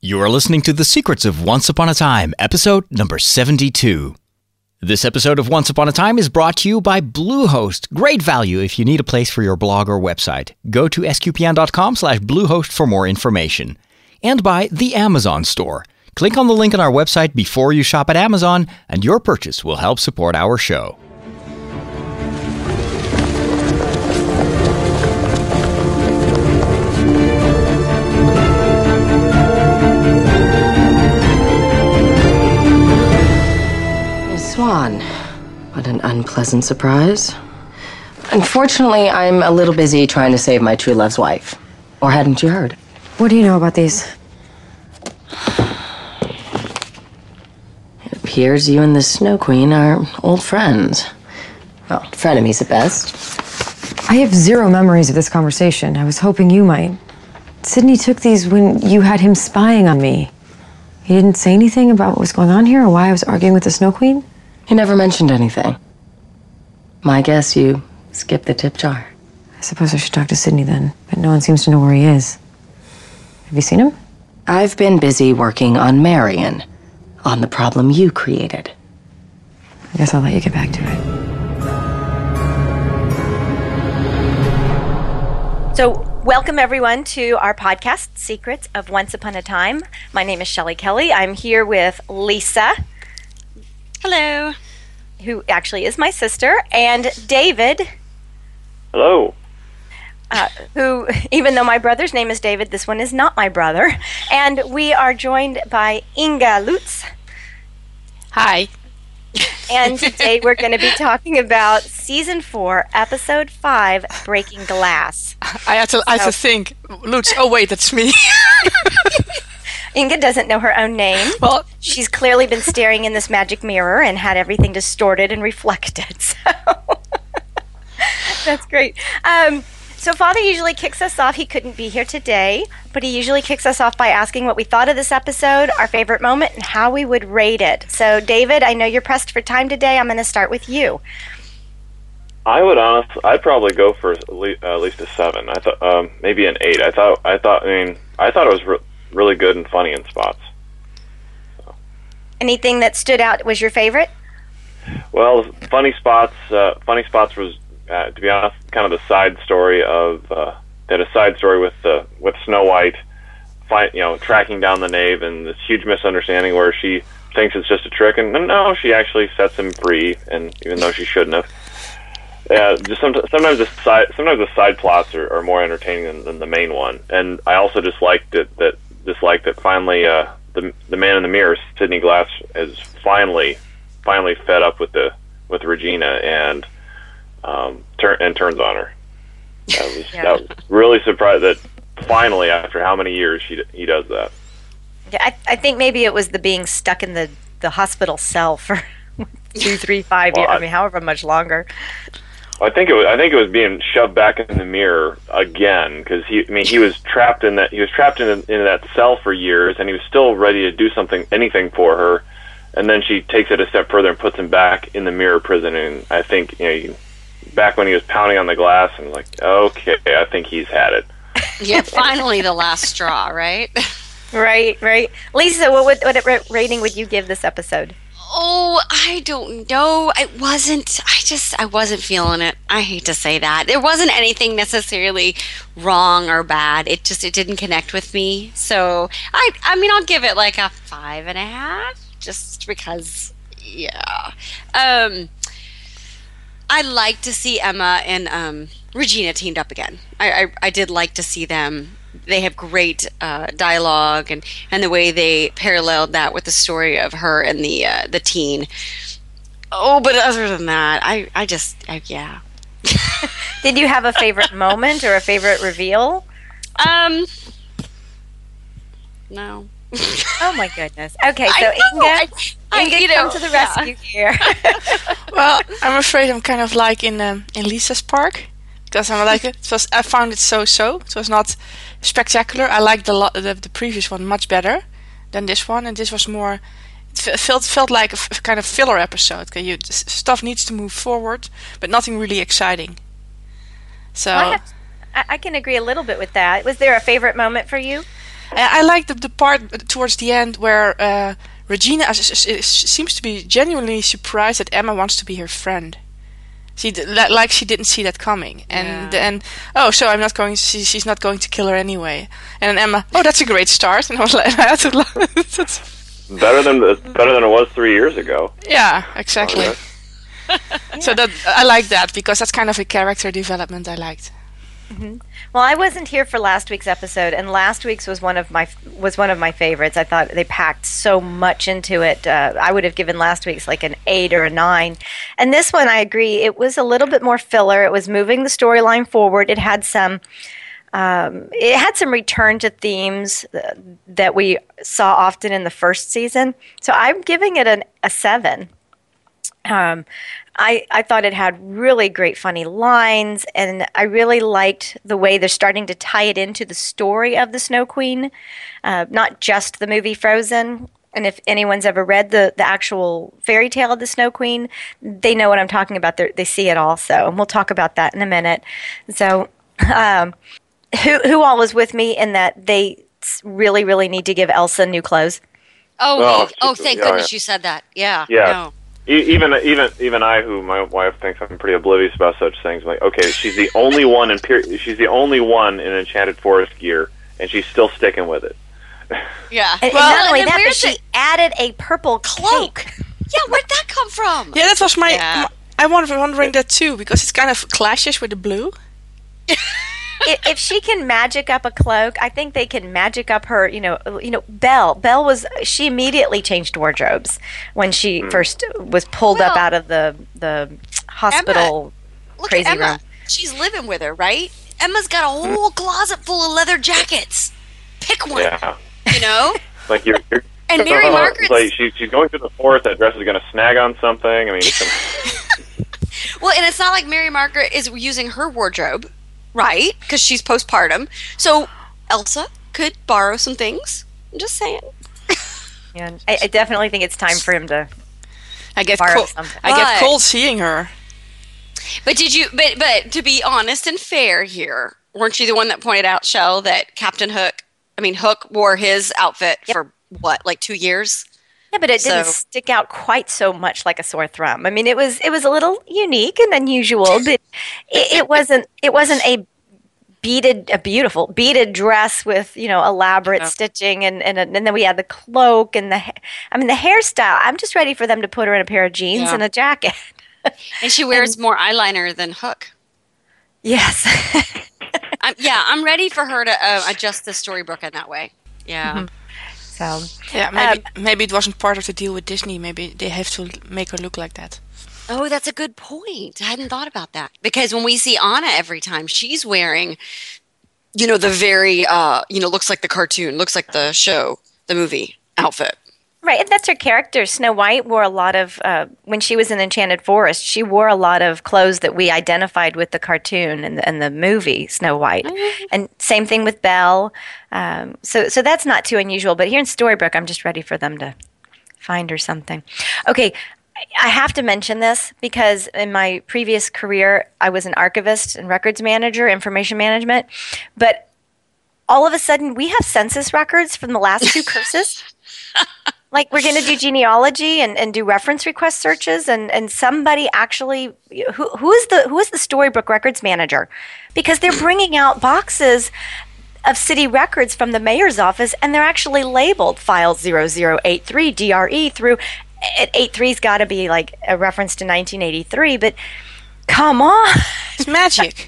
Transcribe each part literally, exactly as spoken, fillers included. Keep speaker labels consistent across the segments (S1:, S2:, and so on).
S1: You are listening to The Secrets of Once Upon a Time, episode number seventy-two. This episode of Once Upon a Time is brought to you by Bluehost. Great value if you need a place for your blog or website. Go to sqpn.com slash Bluehost for more information. And by the Amazon Store. Click on the link on our website before you shop at Amazon, and your purchase will help support our show.
S2: Swan. What an unpleasant surprise. Unfortunately, I'm a little busy trying to save my true love's wife. Or hadn't you heard?
S3: What do you know about these?
S2: It appears you and the Snow Queen are old friends. Well, frenemies at best.
S3: I have zero memories of this conversation. I was hoping you might. Sydney took these when you had him spying on me. He didn't say anything about what was going on here or why I was arguing with the Snow Queen?
S2: He never mentioned anything. My guess, you skipped the tip jar.
S3: I suppose I should talk to Sydney then, but no one seems to know where he is. Have you seen him?
S2: I've been busy working on Marion, on the problem you created.
S3: I guess I'll let you get back to it.
S4: So, welcome everyone to our podcast, Secrets of Once Upon a Time. My name is Shelley Kelly. I'm here with Lisa.
S5: Hello.
S4: Who actually is my sister, and David.
S6: Hello.
S4: Uh, who, even though my brother's name is David, this one is not my brother. And we are joined by Inga Lutz.
S5: Hi.
S4: And today we're going to be talking about Season four, Episode five, Breaking Glass.
S5: I had to, I had to think, Lutz, oh wait, that's me.
S4: Inga doesn't know her own name.
S5: Well,
S4: she's clearly been staring in this magic mirror and had everything distorted and reflected. So that's great. Um, so Father usually kicks us off. He couldn't be here today, but he usually kicks us off by asking what we thought of this episode, our favorite moment, and how we would rate it. So David, I know you're pressed for time today. I'm going to start with you.
S6: I would honestly, I'd probably go for at least, uh, at least a seven. I thought um, maybe an eight. I thought, I thought, I mean, I thought it was re- really good and funny in spots. So.
S4: Anything that stood out was your favorite?
S6: Well, funny spots. Uh, funny spots was, uh, to be honest, kind of the side story of uh, that a side story with uh, with Snow White, find, you know, tracking down the knave and this huge misunderstanding where she thinks it's just a trick, and no, she actually sets him free, and even though she shouldn't have. Yeah, just sometimes, sometimes the side sometimes the side plots are, are more entertaining than, than the main one, and I also just liked it that disliked that finally uh, the the man in the mirror, Sidney Glass, is finally finally fed up with the with Regina and um turn and turns on her. That was
S4: Yeah.
S6: that was really surprised that finally after how many years he he does that.
S4: Yeah, I, I think maybe it was the being stuck in the, the hospital cell for two, three, five
S6: Well,
S4: years. I
S6: I-
S4: mean, however much longer.
S6: I think it was. I think it was being shoved back in the mirror again because he. I mean, he was trapped in that. He was trapped in in that cell for years, and he was still ready to do something, anything for her. And then she takes it a step further and puts him back in the mirror prison. And I think you know, you, back when he was pounding on the glass, and like, okay, I think he's had it.
S5: yeah, finally the last straw, right?
S4: Right, right. Lisa, what would, what ra- rating would you give this episode?
S5: Oh, I don't know. I wasn't, I just, I wasn't feeling it. I hate to say that. There wasn't anything necessarily wrong or bad. It just, it didn't connect with me. So, I, I mean, I'll give it like a five and a half, just because, yeah. Um, I'd like to see Emma and um, Regina teamed up again. I, I, I did like to see them. They have great uh, dialogue, and, and the way they paralleled that with the story of her and the uh, the teen. Oh, but other than that, I, I just, I, yeah.
S4: Did you have a favorite moment or a favorite reveal?
S5: Um, no.
S4: Oh my goodness. Okay, so
S5: I know,
S4: Inga,
S5: I, I,
S4: Inga
S5: you
S4: come
S5: know,
S4: to the
S5: yeah.
S4: rescue here.
S7: Well, I'm afraid I'm kind of like in um, in Lisa's Park because I'm like it was. I found it so-so. It was not spectacular. I liked the, lo- the the previous one much better than this one, and this was more. It f- felt felt like a f- kind of filler episode. 'Cause you, s- stuff needs to move forward, but nothing really exciting. So
S4: Well, I, have, I, I can agree a little bit with that. Was there a favorite moment for you?
S7: I, I like the, the part towards the end where uh, Regina is, is, is, seems to be genuinely surprised that Emma wants to be her friend. She d- like she didn't see that coming, and
S5: Yeah.
S7: then oh, so I'm not going. She, she's not going to kill her anyway. And then Emma, oh, that's a great start. And I was like, I had to laugh. That's-
S6: Better than better than it was three years ago.
S7: yeah, exactly.
S6: Okay.
S7: So that I like that because that's kind of a character development I liked.
S4: Well, I wasn't here for last week's episode, and last week's was one of my was one of my favorites. I thought they packed so much into it. Uh, I would have given last week's like an eight or a nine, and this one I agree. It was a little bit more filler. It was moving the storyline forward. It had some. Um, it had some return to themes uh, that we saw often in the first season. So I'm giving it an, a seven. Um, I, I thought it had really great funny lines, and I really liked the way they're starting to tie it into the story of the Snow Queen, uh, not just the movie Frozen. And if anyone's ever read the, the actual fairy tale of the Snow Queen, they know what I'm talking about. They're, they see it also, and we'll talk about that in a minute. So, um, who who all was with me in that they really, really need to give Elsa new clothes?
S5: Oh,
S6: Oh,
S5: oh, thank
S6: yeah,
S5: goodness
S6: yeah.
S5: you said that. Yeah.
S6: Yeah.
S5: No.
S6: E- Even even even I, who my wife thinks I'm pretty oblivious about such things, I'm like, okay, she's the only one in peri- she's the only one in Enchanted Forest gear, and she's still sticking with it.
S5: Yeah.
S4: And,
S7: Well,
S4: and not only
S5: and then
S4: that, but
S5: where's
S4: she
S5: the-
S4: added a purple
S5: Cloak.
S4: cape.
S5: Yeah, where'd that come from?
S7: Yeah, that was my.
S5: Yeah.
S7: my I was wondering that too because it's kind of clashes with the blue.
S4: if, if she can magic up a cloak, I think they can magic up her. You know, you know, Belle. Belle was she immediately changed wardrobes when she first was pulled up
S5: Well,
S4: out of the the hospital
S5: Look
S4: crazy
S5: at Emma.
S4: room.
S5: She's living with her, right? Emma's got a whole closet full of leather jackets. Pick one,
S6: Yeah,
S5: you know?
S6: like you're. you're
S5: And Mary
S6: It's
S5: Margaret's...
S6: like she, she's going through the forest. That dress is going to snag on something. I mean,
S5: Well, and it's not like Mary Margaret is using her wardrobe, right? Because she's postpartum. So Elsa could borrow some things. I'm just saying.
S4: And I, I definitely think it's time for him to.
S7: I get
S4: Borrow
S7: cold.
S4: something.
S7: I get
S5: But-
S7: cold seeing her.
S5: But did you? But but to be honest and fair here, weren't you the one that pointed out, Shell, that Captain Hook? I mean, Hook wore his outfit for what, like two years?
S4: Yeah, but it didn't
S5: So-
S4: stick out quite so much like a sore thumb. I mean, it was it was a little unique and unusual, but it, it wasn't it wasn't a beaded a beautiful beaded dress with, you know, elaborate
S5: Yeah.
S4: stitching and and, and then we had the cloak and the ha- I mean the hairstyle. I'm just ready for them to put her in a pair of jeans
S5: Yeah.
S4: and a jacket.
S5: And she wears more eyeliner than Hook.
S4: Yes.
S5: I'm, yeah, I'm ready for her to uh, adjust the storybook in that way. Yeah.
S4: So
S7: Yeah, maybe maybe it wasn't part of the deal with Disney. Maybe they have to make her look like that.
S5: Oh, that's a good point. I hadn't thought about that. Because when we see Anna every time, she's wearing, you know, the very, uh, you know, looks like the cartoon, looks like the show, the movie outfit.
S4: right, and that's her character. Snow White wore a lot of uh, when she was in Enchanted Forest. She wore a lot of clothes that we identified with the cartoon and the, and the movie Snow White. And same thing with Belle. Um, so so that's not too unusual. But here in Storybrooke, I'm just ready for them to find her something. Okay, I have to mention this because in my previous career, I was an archivist and records manager, information management. But all of a sudden, we have census records from the last two curses. Like we're going to do genealogy and, and do reference request searches, and, and somebody actually who who is the who is the Storybook records manager, because they're bringing out boxes of city records from the mayor's office, and they're actually labeled file zero zero eight three D R E through. Eight three's got to be like a reference to nineteen eighty-three, but come on!
S7: It's magic.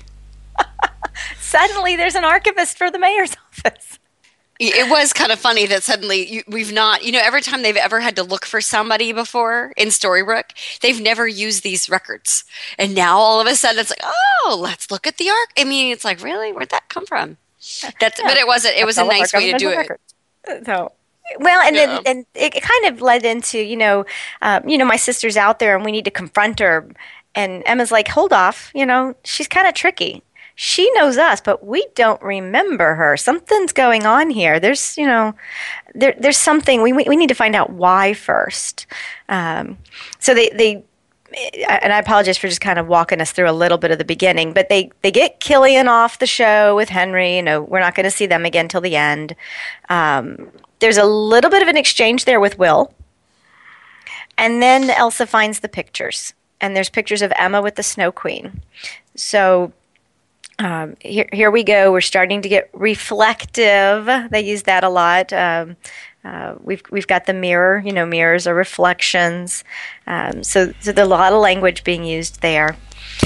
S4: Suddenly, there's an archivist for the mayor's office.
S5: It was kind of funny that suddenly you, we've not, you know, every time they've ever had to look for somebody before in Storybrooke, they've never used these records. And now all of a sudden it's like, oh, let's look at the arc. I mean, it's like, really? Where'd that come from? That's, but it wasn't, it was a
S4: All of our
S5: nice way to do
S4: governmental
S5: it.
S4: records. So, well, and
S5: Yeah.
S4: then and it kind of led into, you know, um, you know, my sister's out there and we need to confront her. And Emma's like, hold off, you know, she's kind of tricky. She knows us, but we don't remember her. Something's going on here. There's, you know, there, there's something. We, we we need to find out why first. Um, so they they and I apologize for just kind of walking us through a little bit of the beginning, but they, they get Killian off the show with Henry. You know, we're not going to see them again till the end. Um, there's a little bit of an exchange there with Will. And then Elsa finds the pictures. And there's pictures of Emma with the Snow Queen. So um, here, here we go. We're starting to get reflective. They use that a lot. Um, uh, we've we've got the mirror. You know, mirrors are reflections. Um, so, so there's a lot of language being used there.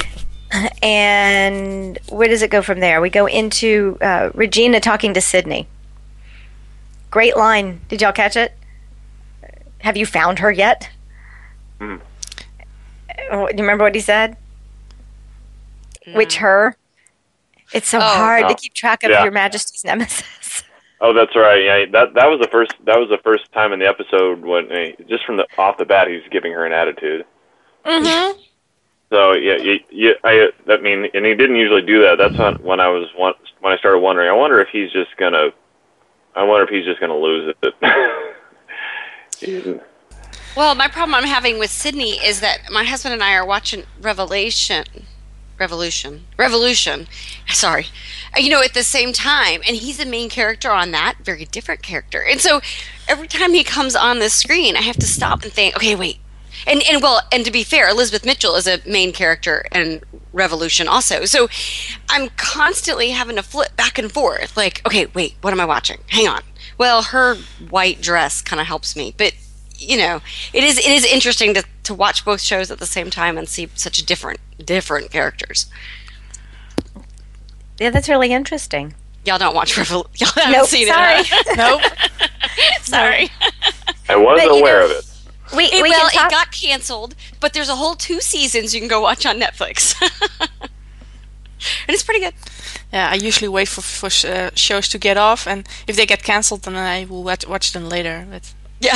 S4: And where does it go from there? We go into uh, Regina talking to Sydney. Great line. Did y'all catch it? Have you found her yet?
S6: Mm.
S4: Oh, do you remember what he said? Mm. Which her? It's so
S5: Oh.
S4: hard
S6: Oh.
S4: to keep track of
S6: Yeah.
S4: Your Majesty's nemesis.
S6: Oh, that's right. Yeah, that that was the first that was the first time in the episode when eh, just from the off the bat he's giving her an attitude.
S4: Mm-hmm.
S6: So yeah, you, you, I I mean, and he didn't usually do that. That's when when I was one, when I started wondering. I wonder if he's just gonna. I wonder if he's just gonna lose it. He's-
S5: Well, my problem I'm having with Sydney is that my husband and I are watching Revelation, Revolution, Revolution. Sorry, Uh, you know, at the same time, and he's the main character on that, very different character. And so, every time he comes on the screen, I have to stop and think, okay, wait. And and well, and to be fair, Elizabeth Mitchell is a main character in Revolution also. So, I'm constantly having to flip back and forth. Like, okay, wait, what am I watching? Hang on. Well, her white dress kind of helps me, but. You know, it is it is interesting to, to watch both shows at the same time and see such different different characters.
S4: Yeah, that's really interesting.
S5: Y'all don't watch Revol. Y'all haven't
S4: Nope,
S5: seen
S4: sorry.
S5: it. Huh? Nope. Sorry.
S6: I was
S4: But, you
S6: aware
S4: know-
S6: of it.
S4: We,
S5: It,
S4: we
S5: well,
S4: can talk.
S5: it got canceled, but there's a whole two seasons you can go watch on Netflix, and it's pretty good.
S7: Yeah, I usually wait for for uh, shows to get off, and if they get cancelled, then I will watch, watch them later. But
S5: Yeah.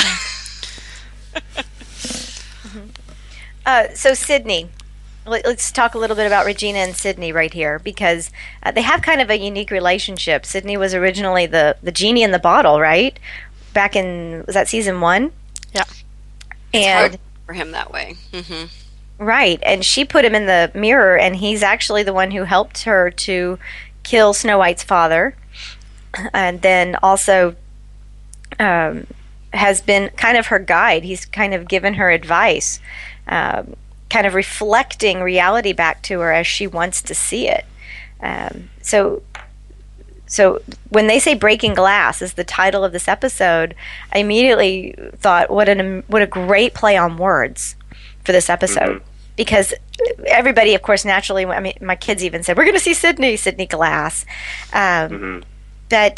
S4: Uh, so Sydney, let, let's talk a little bit about Regina and Sydney right here, because uh, they have kind of a unique relationship. Sydney was originally the, the genie in the bottle, right? Back in, was that season one?
S7: yeah,
S4: And
S5: Hard for him that way. hmm
S4: right, and she put him in the mirror, and he's actually the one who helped her to kill Snow White's father, and then also um, has been kind of her guide. He's kind of given her advice, um, kind of reflecting reality back to her as she wants to see it. Um, so, so when they say "breaking glass" is the title of this episode, I immediately thought, "What an what a great play on words for this episode."
S6: Mhm.
S4: Because everybody, of course, naturally, I mean, my kids even said, "We're going to see Sydney, Sydney Glass," um,
S6: Mhm.
S4: but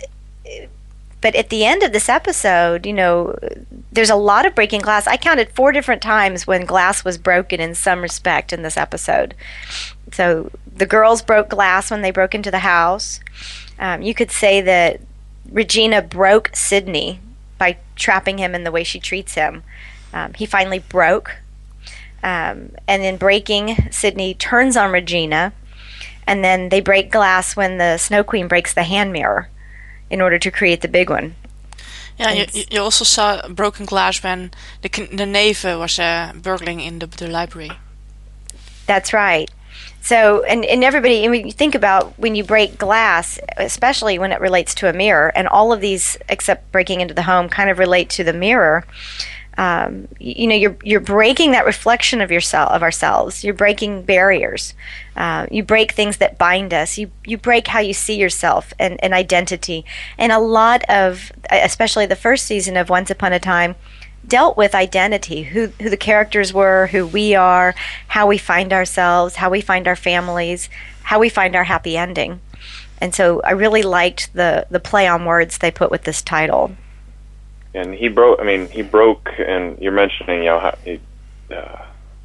S4: but at the end of this episode, you know, there's a lot of breaking glass. I counted four different times when glass was broken in some respect in this episode. So the girls broke glass when they broke into the house. Um, you could say that Regina broke Sydney by trapping him in the way she treats him. Um, he finally broke. Um, and in breaking, Sydney turns on Regina. And then they break glass when the Snow Queen breaks the hand mirror in order to create the big one.
S7: yeah. You,
S4: It's-
S7: you also saw broken glass when the kn- the knave uh, was uh, burgling in the the library.
S4: That's right. So, and, and everybody, and when you think about when you break glass, especially when it relates to a mirror, and all of these, except breaking into the home, kind of relate to the mirror. Um, you, you know, you're you're breaking that reflection of yourself, of ourselves. You're breaking barriers. Uh, you break things that bind us. You you break how you see yourself and, and identity. And a lot of, especially the first season of Once Upon a Time, dealt with identity, who who the characters were, who we are, how we find ourselves, how we find our families, how we find our happy ending. And so I really liked the the play on words they put with this title.
S6: And he broke. I mean, he broke. And you're mentioning, you know, how he, uh,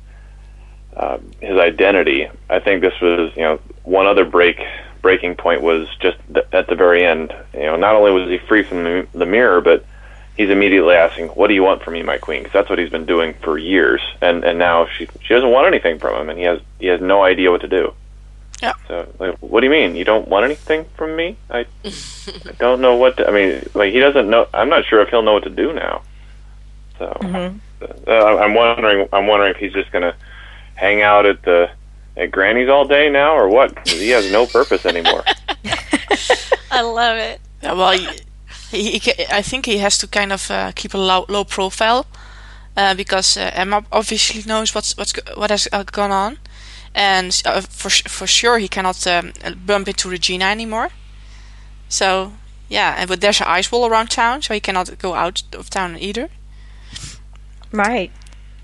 S6: uh, his identity. I think this was, you know, one other break breaking point was just th- at the very end. You know, not only was he free from the, the mirror, but he's immediately asking, "What do you want from me, my queen?" Because that's what he's been doing for years. And and now she she doesn't want anything from him, and he has he has no idea what to do.
S7: Yeah.
S6: So, like, what do you mean? You don't want anything from me? I, I don't know what to, I mean, like, he doesn't know. I'm not sure if he'll know what to do now. So,
S4: Mhm.
S6: uh, I'm wondering. I'm wondering if he's just gonna hang out at the at Granny's all day now, or what? He has no purpose anymore.
S5: I love it.
S7: Yeah, well, he, he, he, I think he has to kind of uh, keep a low, low profile uh, because uh, Emma obviously knows what's what's what has uh, gone on, and uh, for for sure he cannot um, bump into Regina anymore. So yeah, and but there's an ice wall around town, so he cannot go out of town either.
S4: Right.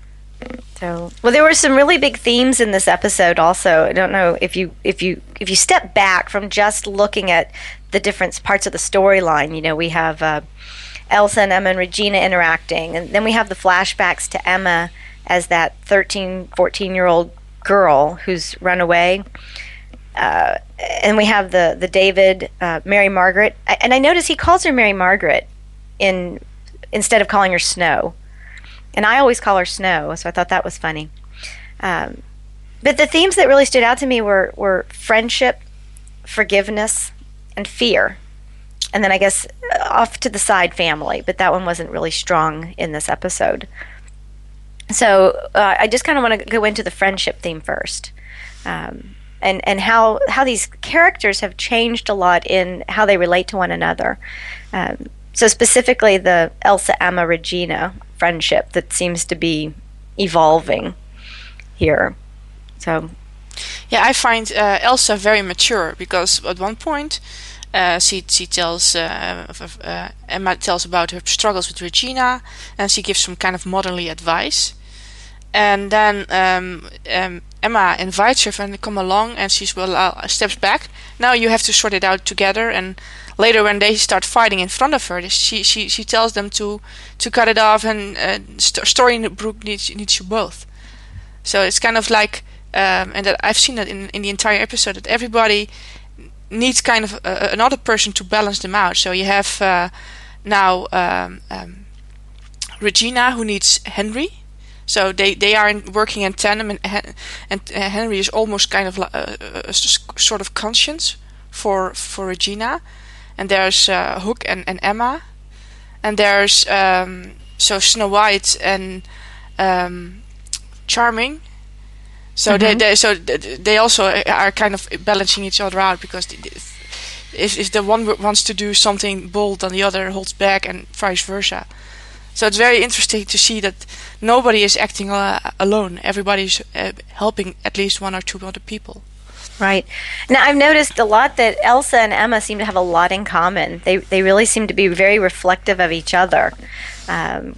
S4: So, well, there were some really big themes in this episode. Also, I don't know if you if you if you step back from just looking at the different parts of the storyline. You know, we have uh, Elsa and Emma and Regina interacting, and then we have the flashbacks to Emma as that thirteen, fourteen year old girl who's run away. Uh, and we have the the David, uh, Mary Margaret, and I notice he calls her Mary Margaret in instead of calling her Snow. And I always call her Snow, so I thought that was funny. Um, but the themes that really stood out to me were, were friendship, forgiveness, and fear. And then I guess off to the side, family. But that one wasn't really strong in this episode. So uh, I just kind of want to go into the friendship theme first. Um, and and how, how these characters have changed a lot in how they relate to one another. Um, so specifically the Elsa, Emma, Regina friendship that seems to be evolving here. So
S7: yeah, I find uh, Elsa very mature because at one point uh, she she tells uh, uh, Emma tells about her struggles with Regina, and she gives some kind of motherly advice. And then um, um, Emma invites her to come along, and she's well uh, steps back. Now you have to sort it out together. And later, when they start fighting in front of her, she she, she tells them to, to cut it off, and uh, st- story in the brook needs needs you both. So it's kind of like, um, and that I've seen that in, in the entire episode, that everybody needs kind of uh, another person to balance them out. So you have uh, now um, um, Regina, who needs Henry. So they, they are in, working in tandem, and, and uh, Henry is almost kind of like a, a, a sort of conscience for for Regina. And there's uh, Hook and, and Emma, and there's um, so Snow White and um, Charming. So mm-hmm. they, they so they also are kind of balancing each other out, because if if the one wants to do something bold, then the other holds back, and vice versa. So it's very interesting to see that nobody is acting uh, alone. Everybody's uh, helping at least one or two other people.
S4: Right. Now, I've noticed a lot that Elsa and Emma seem to have a lot in common. They they really seem to be very reflective of each other. Um,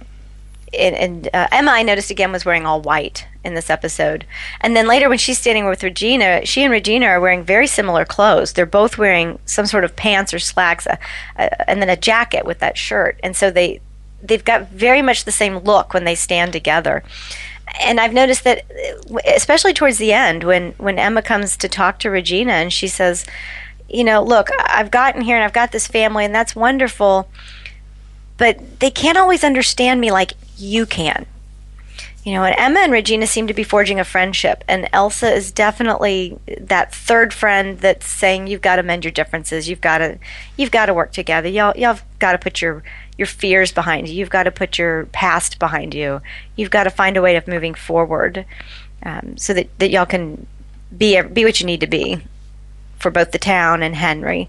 S4: and and uh, Emma, I noticed again, was wearing all white in this episode. And then later when she's standing with Regina, she and Regina are wearing very similar clothes. They're both wearing some sort of pants or slacks, uh, uh, and then a jacket with that shirt. And so they, they've got very much the same look when they stand together. And I've noticed that, especially towards the end, when, when Emma comes to talk to Regina and she says, you know, look, I've gotten here and I've got this family and that's wonderful, but they can't always understand me like you can. You know, and Emma and Regina seem to be forging a friendship, and Elsa is definitely that third friend that's saying you've got to mend your differences, you've got to, you've got to work together, y'all, y'all have got to put your your fears behind you, you've got to put your past behind you, you've got to find a way of moving forward, um, so that, that y'all can be be what you need to be for both the town and Henry.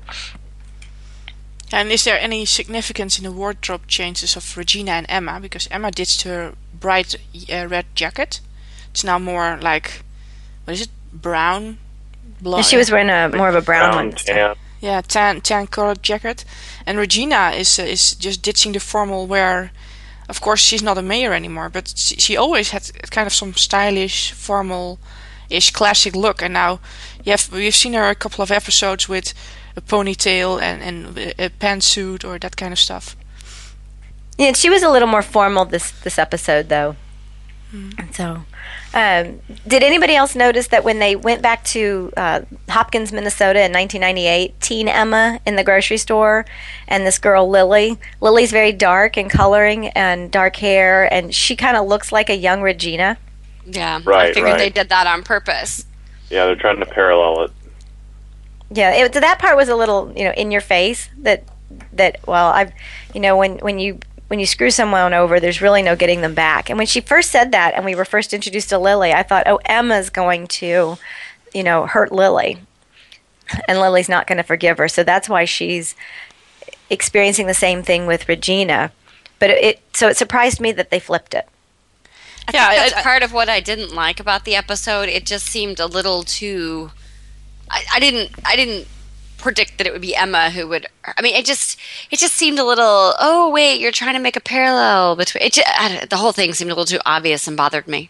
S7: And is there any significance in the wardrobe changes of Regina and Emma? Because Emma ditched her bright uh, red jacket. It's now more like, what is it, brown? Blonde.
S4: She was wearing a more of a brown,
S6: brown
S4: one.
S6: tan.
S7: Yeah, tan tan colored jacket. And Regina is uh, is just ditching the formal wear. Of course, she's not a mayor anymore, but she, she always had kind of some stylish, formal-ish, classic look. And now you have, we've seen her a couple of episodes with a ponytail and, and a pantsuit or that kind of stuff.
S4: Yeah, she was a little more formal this, this episode, though. Mm. So, um, did anybody else notice that when they went back to uh, Hopkins, Minnesota in nineteen ninety-eight, teen Emma in the grocery store and this girl Lily, Lily's very dark in coloring and dark hair, and she kind of looks like a young Regina.
S5: Yeah,
S6: right,
S5: I figured
S6: right.
S5: they did that on purpose.
S6: Yeah, they're trying to parallel it.
S4: Yeah, it, that part was a little, you know, in your face. That that well, I've, you know, when when you when you screw someone over, there's really no getting them back. And when she first said that, and we were first introduced to Lily, I thought, oh, Emma's going to, you know, hurt Lily, and Lily's not going to forgive her. So that's why she's experiencing the same thing with Regina. But it, it so it surprised me that they flipped it.
S5: I
S7: Yeah,
S5: think that's
S7: I- I-
S5: part of what I didn't like about the episode. It just seemed a little too. I, I didn't. I didn't predict that it would be Emma who would. I mean, it just. It just seemed a little. Oh wait, you're trying to make a parallel between. It just, I, don't- the whole thing seemed a little too obvious and bothered me.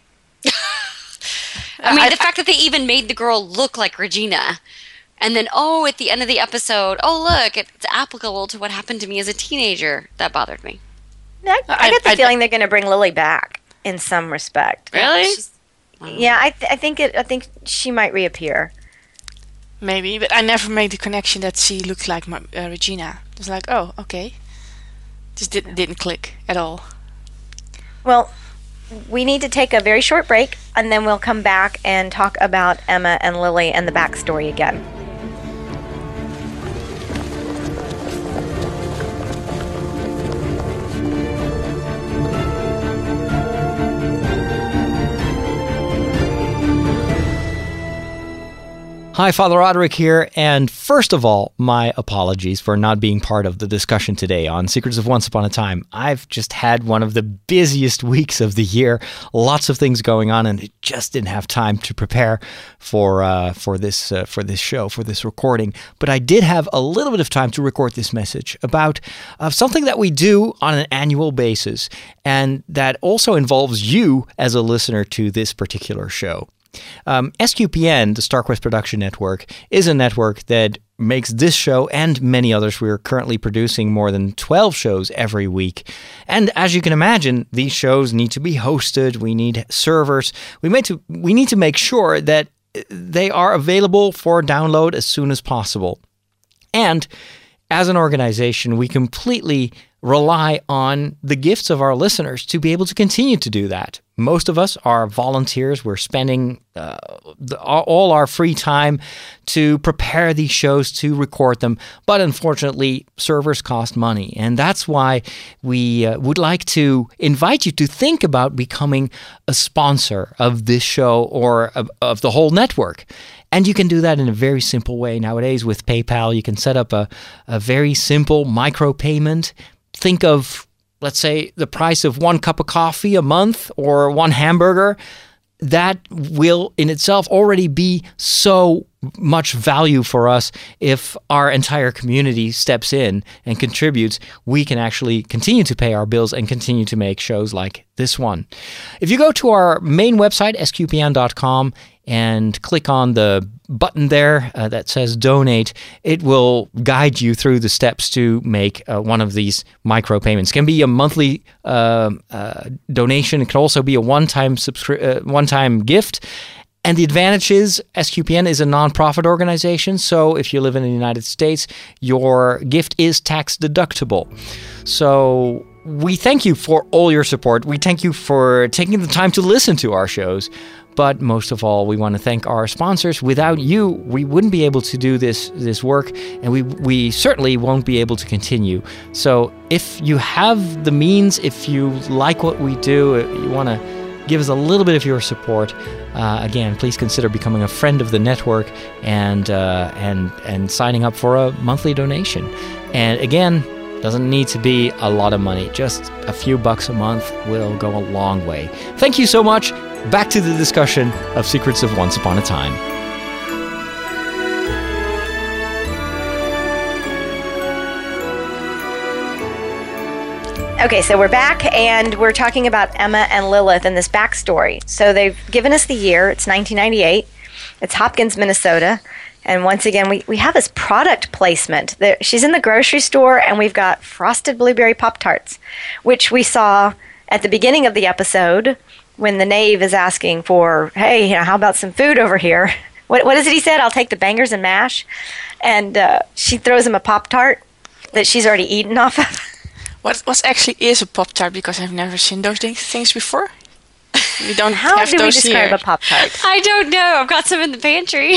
S5: I mean,
S7: I-
S5: the fact that they even made the girl look like Regina, and then oh, at the end of the episode, oh look, it's applicable to what happened to me as a teenager. That bothered me.
S4: I, I
S7: I-
S4: get the
S7: I-
S4: feeling they're going to bring Lily back in some respect.
S5: Really?
S4: She's- Yeah, I, th- I think it. I think she might reappear.
S7: Maybe, but I never made the connection that she looked like my, uh, Regina. It was like, oh, okay. Just didn't didn't click at all.
S4: Well, we need to take a very short break, and then we'll come back and talk about Emma and Lily and the backstory again.
S1: Hi, Father Roderick here, and first of all, my apologies for not being part of the discussion today on Secrets of Once Upon a Time. I've just had one of the busiest weeks of the year, lots of things going on, and I just didn't have time to prepare for uh, for this uh, for this show, for this recording. But I did have a little bit of time to record this message about uh, something that we do on an annual basis, and that also involves you as a listener to this particular show. Um, S Q P N, the StarQuest Production Network, is a network that makes this show and many others. We're currently producing more than twelve shows every week. And as you can imagine, these shows need to be hosted. We need servers. We, made to, we need to make sure that they are available for download as soon as possible. And as an organization, we completely rely on the gifts of our listeners to be able to continue to do that. Most of us are volunteers. We're spending uh, the, all our free time to prepare these shows, to record them. But unfortunately, servers cost money. And that's why we uh, would like to invite you to think about becoming a sponsor of this show or of, of the whole network. And you can do that in a very simple way. Nowadays with PayPal, you can set up a, a very simple micropayment. Think of, let's say, the price of one cup of coffee a month or one hamburger. That will in itself already be so much value for us. If our entire community steps in and contributes, we can actually continue to pay our bills and continue to make shows like this one. If you go to our main website, S Q P N dot com, and click on the button there uh, that says donate, it will guide you through the steps to make uh, one of these micropayments. It can be a monthly uh, uh, donation. It can also be a one-time subscri- uh, one-time gift. And the advantage is S Q P N is a nonprofit organization, so if you live in the United States, your gift is tax deductible. So we thank you for all your support. We thank you for taking the time to listen to our shows. But most of all, we want to thank our sponsors. Without you, we wouldn't be able to do this this work, and we we certainly won't be able to continue. So if you have the means, if you like what we do, if you want to give us a little bit of your support, uh, again, please consider becoming a friend of the network and uh, and and signing up for a monthly donation. And again, doesn't need to be a lot of money. Just a few bucks a month will go a long way. Thank you so much. Back to the discussion of Secrets of Once Upon a Time.
S4: Okay, so we're back, and we're talking about Emma and Lilith and this backstory. So they've given us the year. It's nineteen ninety-eight. It's Hopkins, Minnesota. And once again, we, we have this product placement. There, she's in the grocery store, and we've got frosted blueberry Pop-Tarts, which we saw at the beginning of the episode when the knave is asking for, hey, you know, how about some food over here? What what is it he said? I'll take the bangers and mash. And uh, she throws him a Pop-Tart that she's already eaten off of.
S7: What what actually is a Pop-Tart? Because I've never seen those things, things before. We don't
S4: How
S7: have
S4: do we
S7: those
S4: describe
S7: here.
S4: a Pop-Tart?
S5: I don't know. I've got some in the pantry.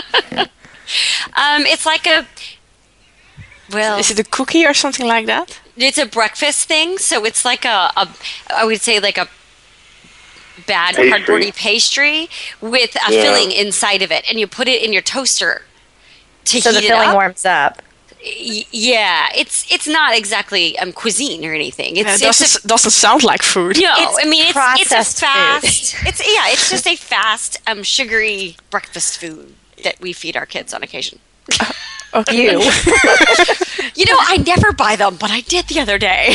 S5: um, it's like a well.
S7: Is it a cookie or something like that?
S5: it's a breakfast thing, so it's like a, a I would say like a bad
S6: Pastry.
S5: cardboardy pastry with a
S6: Yeah.
S5: filling inside of it, and you put it in your toaster to
S4: So
S5: heat
S4: the
S5: it
S4: filling
S5: up.
S4: warms up.
S5: Y- Yeah, it's it's not exactly um, cuisine or anything.
S7: Uh,
S5: It's, it's
S7: doesn't
S5: a,
S7: doesn't sound like food.
S5: no,
S4: it's
S5: I mean it's it's a
S4: processed food.
S5: fast. It's yeah, it's just a fast um, sugary breakfast food that we feed our kids on occasion.
S7: Okay.
S4: You.
S5: You know, I never buy them, but I did the other day.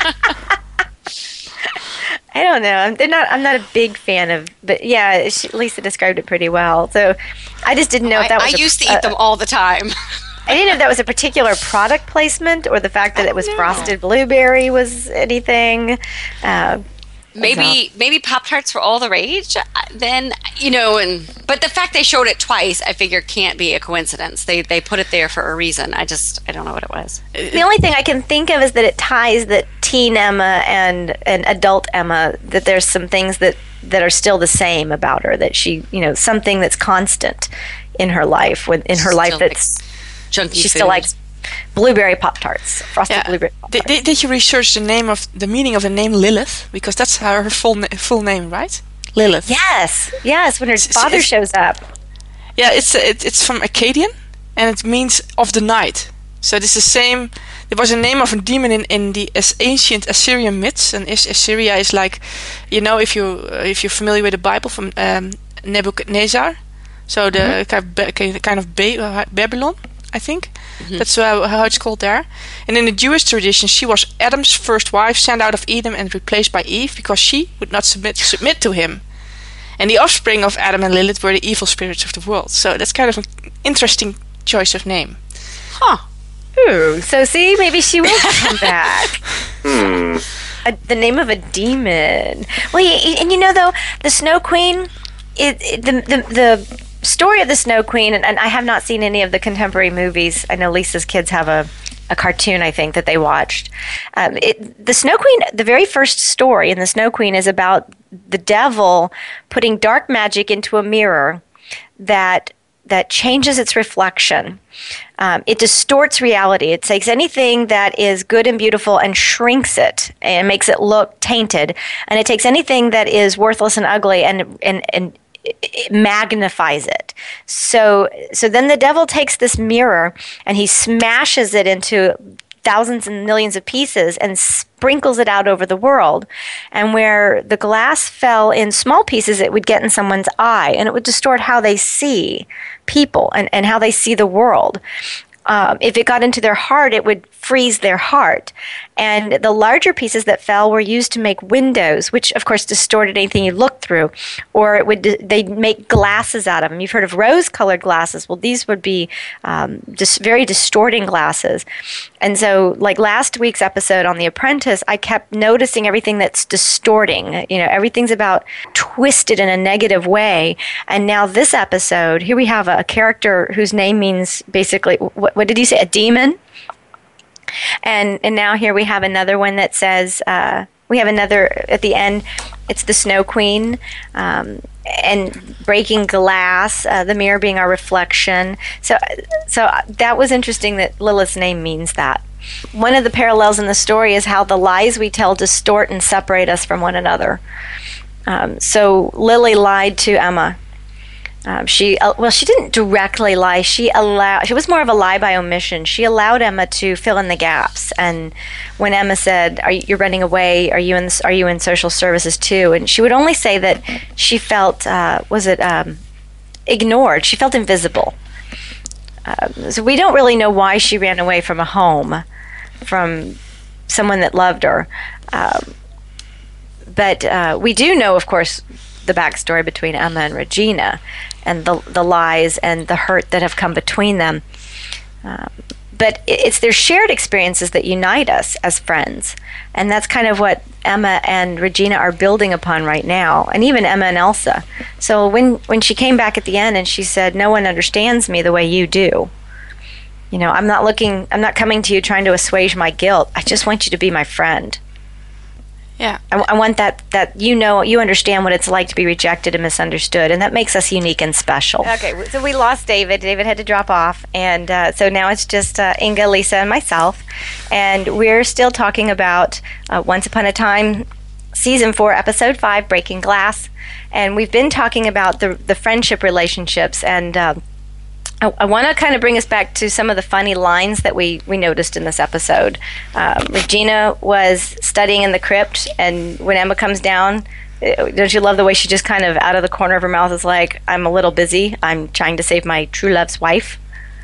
S4: I don't know. I'm they're not. I'm not a big fan of. But yeah, she, Lisa described it pretty well. So I just didn't know if
S5: I,
S4: that
S5: I
S4: was. a-
S5: used to
S4: a-
S5: eat them all the time.
S4: I didn't know if that was a particular product placement or the fact that it was frosted blueberry was anything. Uh,
S5: Maybe maybe Pop Tarts were all the rage uh, then, you know, and but the fact they showed it twice, I figure can't be a coincidence. They they put it there for a reason. I just I don't know what it was.
S4: the only thing I can think of is that it ties that teen Emma and and adult Emma, that there's some things that that are still the same about her, that she, you know, something that's constant in her life, with in her life
S5: Still
S4: that's
S5: likes junky
S4: she
S5: food.
S4: still likes blueberry Pop Tarts, frosted
S7: Yeah.
S4: blueberry Pop
S7: Did,
S4: Tarts.
S7: did, did you research the name of the meaning of the name Lilith? Because that's her her full na- full name, right? Lilith.
S4: Yes, yes. When her
S7: S-
S4: father
S7: it's-
S4: shows up,
S7: Yeah, it's it, it's from Akkadian, and it means of the night. So this is the same. There was a name of a demon in, in the as ancient Assyrian myths, and As- Assyria is like, you know, if you uh, if you're familiar with the Bible from um, Nebuchadnezzar, so the
S4: Mm-hmm.
S7: kind of, ba- kind of ba- uh, Babylon, I think. That's uh, how it's called there. And in the Jewish tradition, she was Adam's first wife, sent out of Eden and replaced by Eve because she would not submit submit to him. And the offspring of Adam and Lilith were the evil spirits of the world. So that's kind of an interesting choice of name.
S5: Huh.
S4: ooh, so see, maybe she will come back.
S6: Hmm.
S4: A, the name of a demon. Well, y- and you know though, the Snow Queen, it, it the, the the story of the Snow Queen, and, and I have not seen any of the contemporary movies. I know Lisa's kids have a, a cartoon, I think, that they watched. Um, it, the Snow Queen, the very first story in the Snow Queen is about the devil putting dark magic into a mirror that that changes its reflection. Um, it distorts reality. It takes anything that is good and beautiful and shrinks it and makes it look tainted. And it takes anything that is worthless and ugly and and and it magnifies it. So so then the devil takes this mirror and he smashes it into thousands and millions of pieces and sprinkles it out over the world. And where the glass fell in small pieces, it would get in someone's eye and it would distort how they see people and, and how they see the world. Um, if it got into their heart, it would freeze their heart. And the larger pieces that fell were used to make windows, which of course distorted anything you looked through. Or it would they'd make glasses out of them. You've heard of rose-colored glasses. Well, these would be um, just very distorting glasses. And so, like last week's episode on The Apprentice, I kept noticing everything that's distorting. You know, everything's about twisted in a negative way. And now this episode, here we have a, a character whose name means basically, what, what did he say? A demon? And and now here we have another one that says, uh, we have another at the end, it's the Snow Queen, um, and breaking glass, uh, the mirror being our reflection. So, so that was interesting that Lilith's name means that. One of the parallels in the story is how the lies we tell distort and separate us from one another. Um, so Lily lied to Emma. Um, she uh, well, she didn't directly lie. She allowed. She was more of a lie by omission. She allowed Emma to fill in the gaps. And when Emma said, "Are you you're running away? Are you in? Are you in social services too?" And she would only say that she felt uh, was it um, ignored. She felt invisible. Uh, so we don't really know why she ran away from a home, from someone that loved her. Um, but uh, we do know, of course, the backstory between Emma and Regina, and the the lies and the hurt that have come between them. Um, but it's their shared experiences that unite us as friends, and that's kind of what Emma and Regina are building upon right now, and even Emma and Elsa. So when when she came back at the end and she said, "No one understands me the way you do. You know, I'm not looking. I'm not coming to you trying to assuage my guilt. I just want you to be my friend."
S7: Yeah.
S4: I, I want that, that you know, you understand what it's like to be rejected and misunderstood, and that makes us unique and special. Okay, so we lost David. David had to drop off, and uh, so now it's just uh, Inga, Lisa, and myself, and we're still talking about uh, Once Upon a Time, Season four, Episode five, Breaking Glass, and we've been talking about the, the friendship relationships, and uh, I, I want to kind of bring us back to some of the funny lines that we, we noticed in this episode. Um, Regina was studying in the crypt, and when Emma comes down, uh, don't you love the way she just kind of out of the corner of her mouth is like, I'm a little busy. I'm trying to save my true love's wife.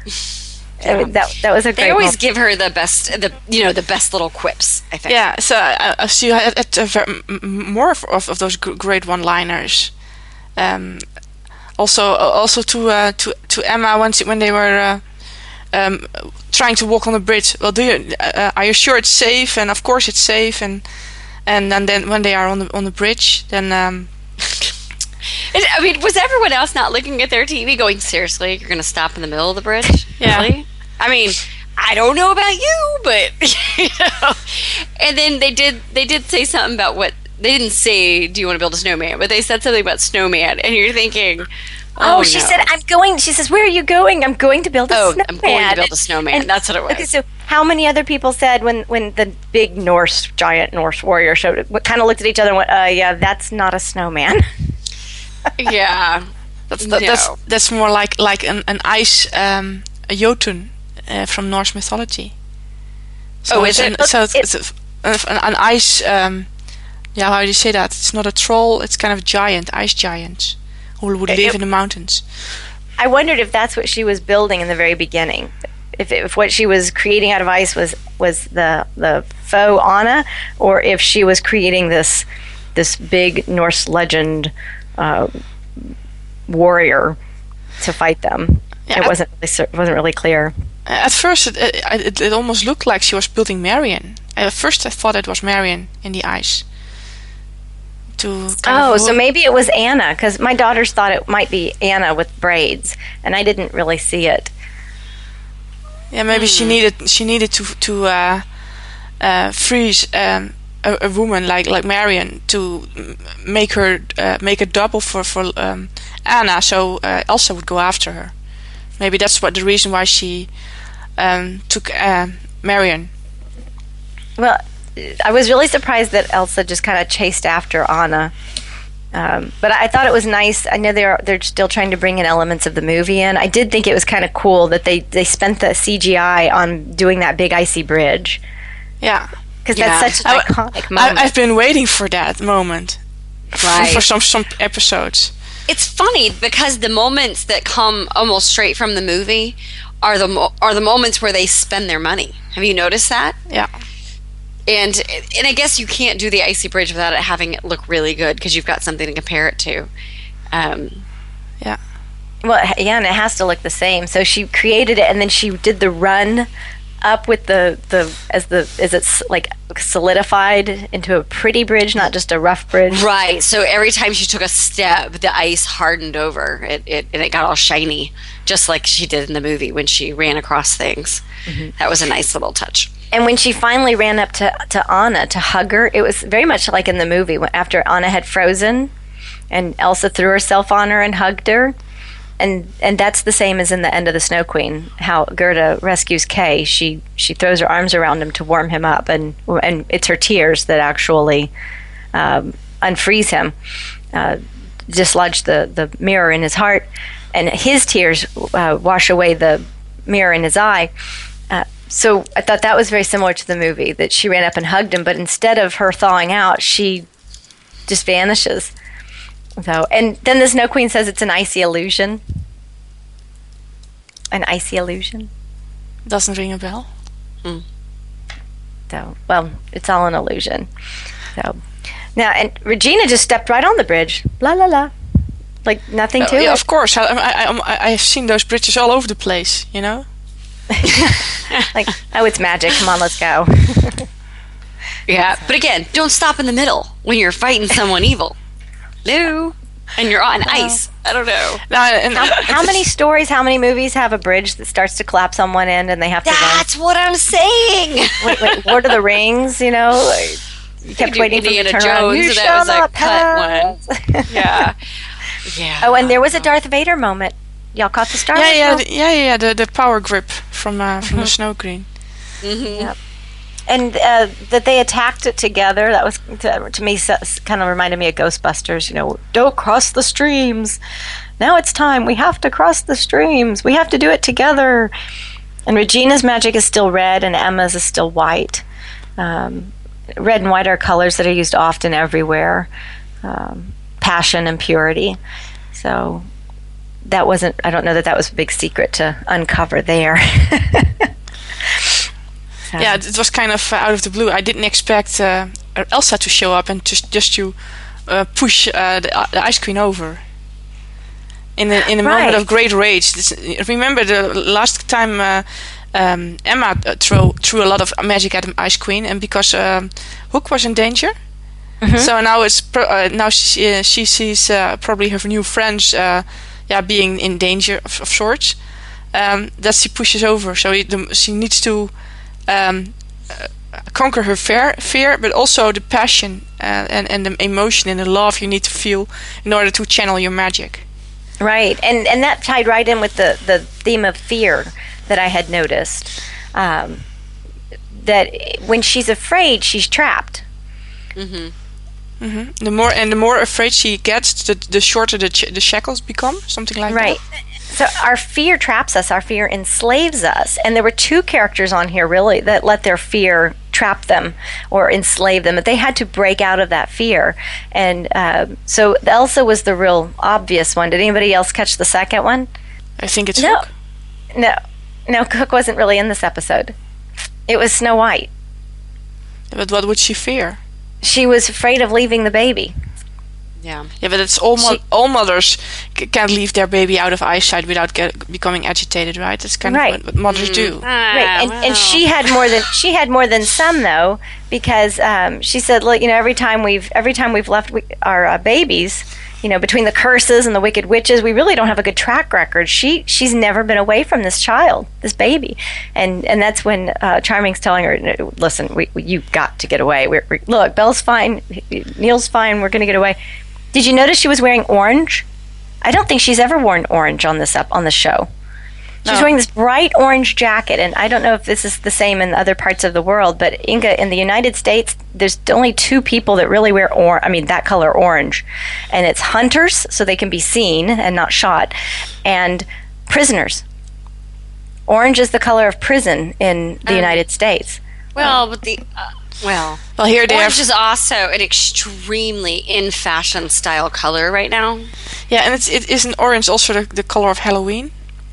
S4: I mean, that that was a great
S5: They always
S4: moment.
S5: give her the best, the you know, the best little quips, I think.
S7: Yeah, so I, I see had had a ver- m- m- more of, of, of those g- great one-liners. Um, also, also to uh, to to Emma when she, when they were uh, um, trying to walk on the bridge. Well, do you uh, are you sure it's safe? And of course it's safe. And and, and then when they are on the on the bridge, then. Um,
S5: And, I mean, was everyone else not looking at their T V going, seriously, you're going to stop in the middle of the bridge?
S7: Yeah.
S5: Really? I mean, I don't know about you, but, you know. And then they did they did say something about what, they didn't say, do you want to build a snowman? But they said something about snowman, and you're thinking, oh,
S4: Oh, she
S5: no.
S4: said, I'm going, she says, where are you going? I'm going to build a
S5: Oh,
S4: snowman.
S5: I'm going to build a snowman.
S4: And-
S5: That's what it was.
S4: Okay, so how many other people said when, when the big Norse, giant Norse warrior showed it, kind of looked at each other and went, uh, yeah, that's not a snowman.
S5: Yeah.
S7: that's that, that's
S5: No.
S7: that's more like like an an ice um, a Jotun uh, from Norse mythology. So
S5: Oh,
S7: it's
S5: is
S7: an,
S5: it?
S7: So it's,
S4: It-
S7: it's a, an, an ice. Um, yeah, how do you say that? It's not a troll. It's kind of a giant, ice giant, who would
S4: It-
S7: live
S4: it-
S7: in the mountains.
S4: I wondered if that's what she was building in the very beginning. If, if what she was creating out of ice was, was the the faux Anna, or if she was creating this this big Norse legend uh, warrior to fight them.
S7: Yeah,
S4: it
S7: I-
S4: wasn't really, cer- wasn't really clear.
S7: At first, it, it, it almost looked like she was building Marion. At first, I thought it was Marion in the ice. To kind
S4: Oh,
S7: of
S4: so maybe it was Anna, because my daughters thought it might be Anna with braids, and I didn't really see it.
S7: yeah, maybe she needed she needed to to uh, uh, freeze um, a, a woman like like Marion to m- make her uh, make a double for for um, Anna, so uh, Elsa would go after her. Maybe that's what the reason why she um, took uh, Marion.
S4: Well, I was really surprised that Elsa just kind of chased after Anna. Um, but I thought it was nice. I know they're they're still trying to bring in elements of the movie in. I did think it was kind of cool that they, they spent the C G I on doing that big icy bridge,
S7: Yeah,
S4: because
S5: Yeah.
S4: that's such an
S7: I-
S4: iconic moment.
S7: I, I've been waiting for that moment for,
S5: Right.
S7: for some some episodes.
S5: It's funny because the moments that come almost straight from the movie are the mo- are the moments where they spend their money. Have you noticed that?
S7: Yeah.
S5: And and I guess you can't do the icy bridge without it having it look really good because you've got something to compare it to. Um,
S7: Yeah.
S4: Well, yeah, and it has to look the same. So she created it, and then she did the run up with the, the as the as it's like solidified into a pretty bridge, not just a rough bridge.
S5: right. So every time she took a step, the ice hardened over it, it and it got all shiny, just like she did in the movie when she ran across things. That was a nice little touch.
S4: And when she finally ran up to, to Anna to hug her, it was very much like in the movie when, after Anna had frozen and Elsa threw herself on her and hugged her. And and that's the same as in the end of the Snow Queen, how Gerda rescues Kay. She she throws her arms around him to warm him up, and and it's her tears that actually um, unfreeze him, uh, dislodge the, the mirror in his heart, and his tears uh, wash away the mirror in his eye. Uh, so I thought that was very similar to the movie, that she ran up and hugged him, but instead of her thawing out, she just vanishes. So, and then the Snow Queen says it's an icy illusion. An icy illusion.
S7: Doesn't ring a bell.
S4: So, well, it's all an illusion. So, now, and Regina just stepped right on the bridge. La la la. Like nothing to
S7: Uh, yeah,
S4: it.
S7: of course. I, I, I, I have seen those bridges all over the place. You know.
S4: Like, oh, it's magic. Come on, let's go.
S5: Yeah, but again, don't stop in the middle when you're fighting someone evil. No, and you're on ice. I don't know.
S7: Now, and,
S4: How, how many stories, how many movies have a bridge that starts to collapse on one end and they have to run?
S5: That's what I'm saying.
S4: Wait, wait, Lord of the Rings, you know? Like, You kept
S5: do
S4: waiting for
S5: Indiana
S4: me to turn around.
S5: Jones,
S4: You
S5: so that was
S4: shall
S5: a cut
S4: not pass.
S5: Yeah. Yeah.
S4: Oh, and there was a Darth Vader moment. Y'all caught the Star
S7: Yeah,
S4: Wars
S7: yeah,
S4: moment?
S7: the, yeah, yeah. The the power grip from uh, from the Snow Queen.
S4: Yep. And uh, that they attacked it together, that was, to, to me, so, kind of reminded me of Ghostbusters. You know, don't cross the streams. Now it's time. We have to cross the streams. We have to do it together. And Regina's magic is still red, and Emma's is still white. Um, red and white are colors that are used often everywhere. Um, passion and purity. So that wasn't, I don't know that that was a big secret to uncover there. So.
S7: Yeah, it was kind of uh, out of the blue. I didn't expect uh, Elsa to show up and just just to uh, push uh, the, uh, the Ice Queen over in a, in a
S4: Right.
S7: moment of great rage. This, remember the last time uh, um, Emma uh, threw threw a lot of magic at the Ice Queen, and because um, Hook was in danger. Mm-hmm. So now it's pro- uh, now she uh, she sees uh, probably her new friends uh, yeah being in danger of, of sorts. Um, that she pushes over. So it, the, she needs to. Um, uh, conquer her fear, fear, but also the passion uh, and and the emotion and the love you need to feel in order to channel your magic.
S4: Right, and and that tied right in with the the theme of fear that I had noticed. Um, that when she's afraid, she's trapped.
S5: Mm-hmm.
S7: Mm-hmm. The more and the more afraid she gets, the the shorter the ch- the shackles become. Something like
S4: Right.
S7: that.
S4: So our fear traps us, our fear enslaves us. And there were two characters on here really that let their fear trap them or enslave them. But they had to break out of that fear. And uh, so Elsa was the real obvious one. Did anybody else catch the second one?
S7: I think it's
S4: No.
S7: Hook.
S4: No. No, Cook wasn't really in this episode. It was Snow White.
S7: But what would she fear?
S4: She was afraid of leaving the baby.
S5: Yeah.
S7: Yeah, but it's all mo-
S4: She-
S7: all mothers c- can't leave their baby out of eyesight without get, becoming agitated, right? That's kind
S4: Right.
S7: of what, what mothers do.
S4: Right, and, and she had more than she had more than some though, because um, she said, look, you know, every time we've every time we've left we, our uh, babies, you know, between the curses and the wicked witches, we really don't have a good track record. She she's never been away from this child, this baby, and and that's when uh, Charming's telling her, listen, we, we you got to get away. We're, we look, Belle's fine, Neil's fine. We're going to get away. Did you notice she was wearing orange? I don't think she's ever worn orange on this up on the show. She's
S7: No.
S4: wearing this bright orange jacket, and I don't know if this is the same in other parts of the world, but Inga, in the United States, there's only two people that really wear or I mean that color orange, and it's hunters, so they can be seen and not shot, and prisoners. Orange is the color of prison in the
S5: Um,
S4: United States.
S5: Well, but the uh, well,
S7: Well, here they
S5: orange
S7: have
S5: is also an extremely in fashion style color right now.
S7: yeah, and it's it isn't orange also the, the color of Halloween.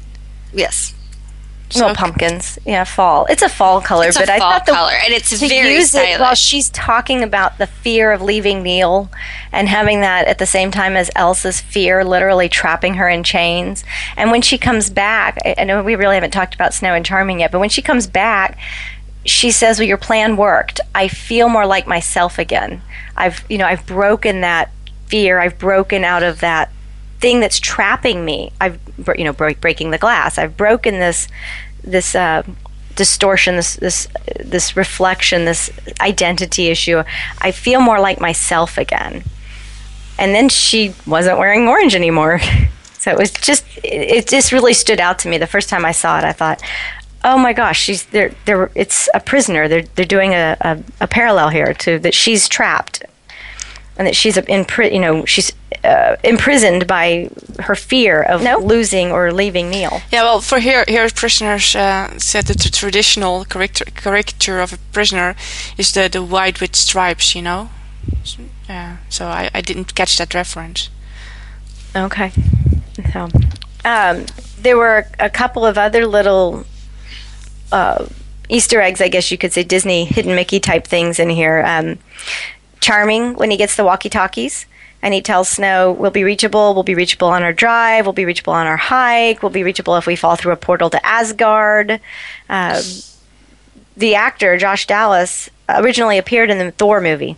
S5: Yes,
S4: Well, pumpkins, yeah, fall. It's a fall color,
S5: it's
S4: but
S5: a
S4: I
S5: fall
S4: thought the,
S5: color, and it's
S4: to
S5: very
S4: use
S5: stylish.
S4: it while she's talking about the fear of leaving Neil and having that at the same time as Elsa's fear literally trapping her in chains. And when she comes back, I, I know we really haven't talked about Snow and Charming yet, but when she comes back, she says, well, your plan worked. I feel more like myself again. I've, you know, I've broken that fear. I've broken out of that thing that's trapping me. I've, br- you know, break, breaking the glass. I've broken this, this uh, distortion, this, this, this reflection, this identity issue. I feel more like myself again. And then she wasn't wearing orange anymore. So it was just, it, it just really stood out to me. The first time I saw it, I thought, oh my gosh, she's they're they're it's a prisoner. They're they're doing a, a, a parallel here to that she's trapped, and that she's in pri- you know she's uh, imprisoned by her fear of No. losing or leaving Neil.
S7: Yeah, well, for here, here prisoners uh, said that the traditional caricature, caricature of a prisoner is the, the white with stripes, you know. So, yeah, so I, I didn't catch that reference.
S4: Okay, so um, there were a couple of other little uh, Easter eggs, I guess you could say, Disney hidden Mickey type things in here. Um, Charming, when he gets the walkie-talkies, and he tells Snow, we'll be reachable, we'll be reachable on our drive, we'll be reachable on our hike, we'll be reachable if we fall through a portal to Asgard. Uh, the actor, Josh Dallas, originally appeared in the Thor movie.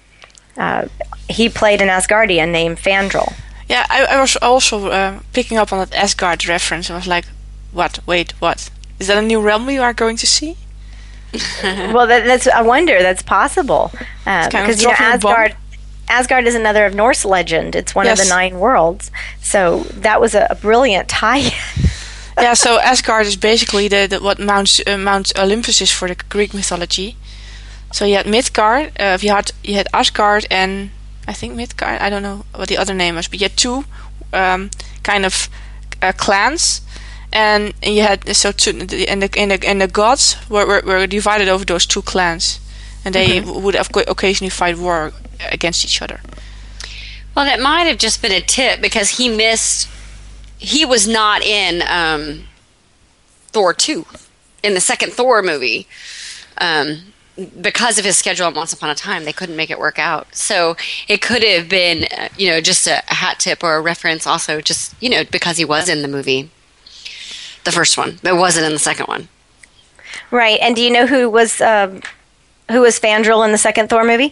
S4: Uh, he played an Asgardian named Fandral.
S7: Yeah, I, I was also uh, picking up on that Asgard reference. I was like, what? Wait, what? Is that a new realm we are going to see?
S4: Well, that, that's I wonder that's possible uh,
S7: kind of
S4: because you know
S7: dropping a bomb.
S4: Asgard. Asgard is another of Norse legend. It's one
S7: Yes.
S4: of the nine worlds. So that was a, a brilliant tie.
S7: Yeah, so Asgard is basically the, the what Mount uh, Mount Olympus is for the Greek mythology. So you had Midgard, uh, you had you had Asgard, and I think Midgard. I don't know what the other name was, but you had two um, kind of uh, clans, and, and you had so two, and the and the, and the gods were, were were divided over those two clans, and they
S4: Mm-hmm.
S7: would have occasionally fight war against each other.
S5: Well, that might have just been a tip because he missed. He was not in um, Thor two, in the second Thor movie, um, because of his schedule on Once Upon a Time. They couldn't make it work out, so it could have been, uh, you know, just a, a hat tip or a reference. Also, just you know, because he was in the movie, the first one, but wasn't in the second one.
S4: Right. And do you know who was um, who was Fandral in the second Thor movie?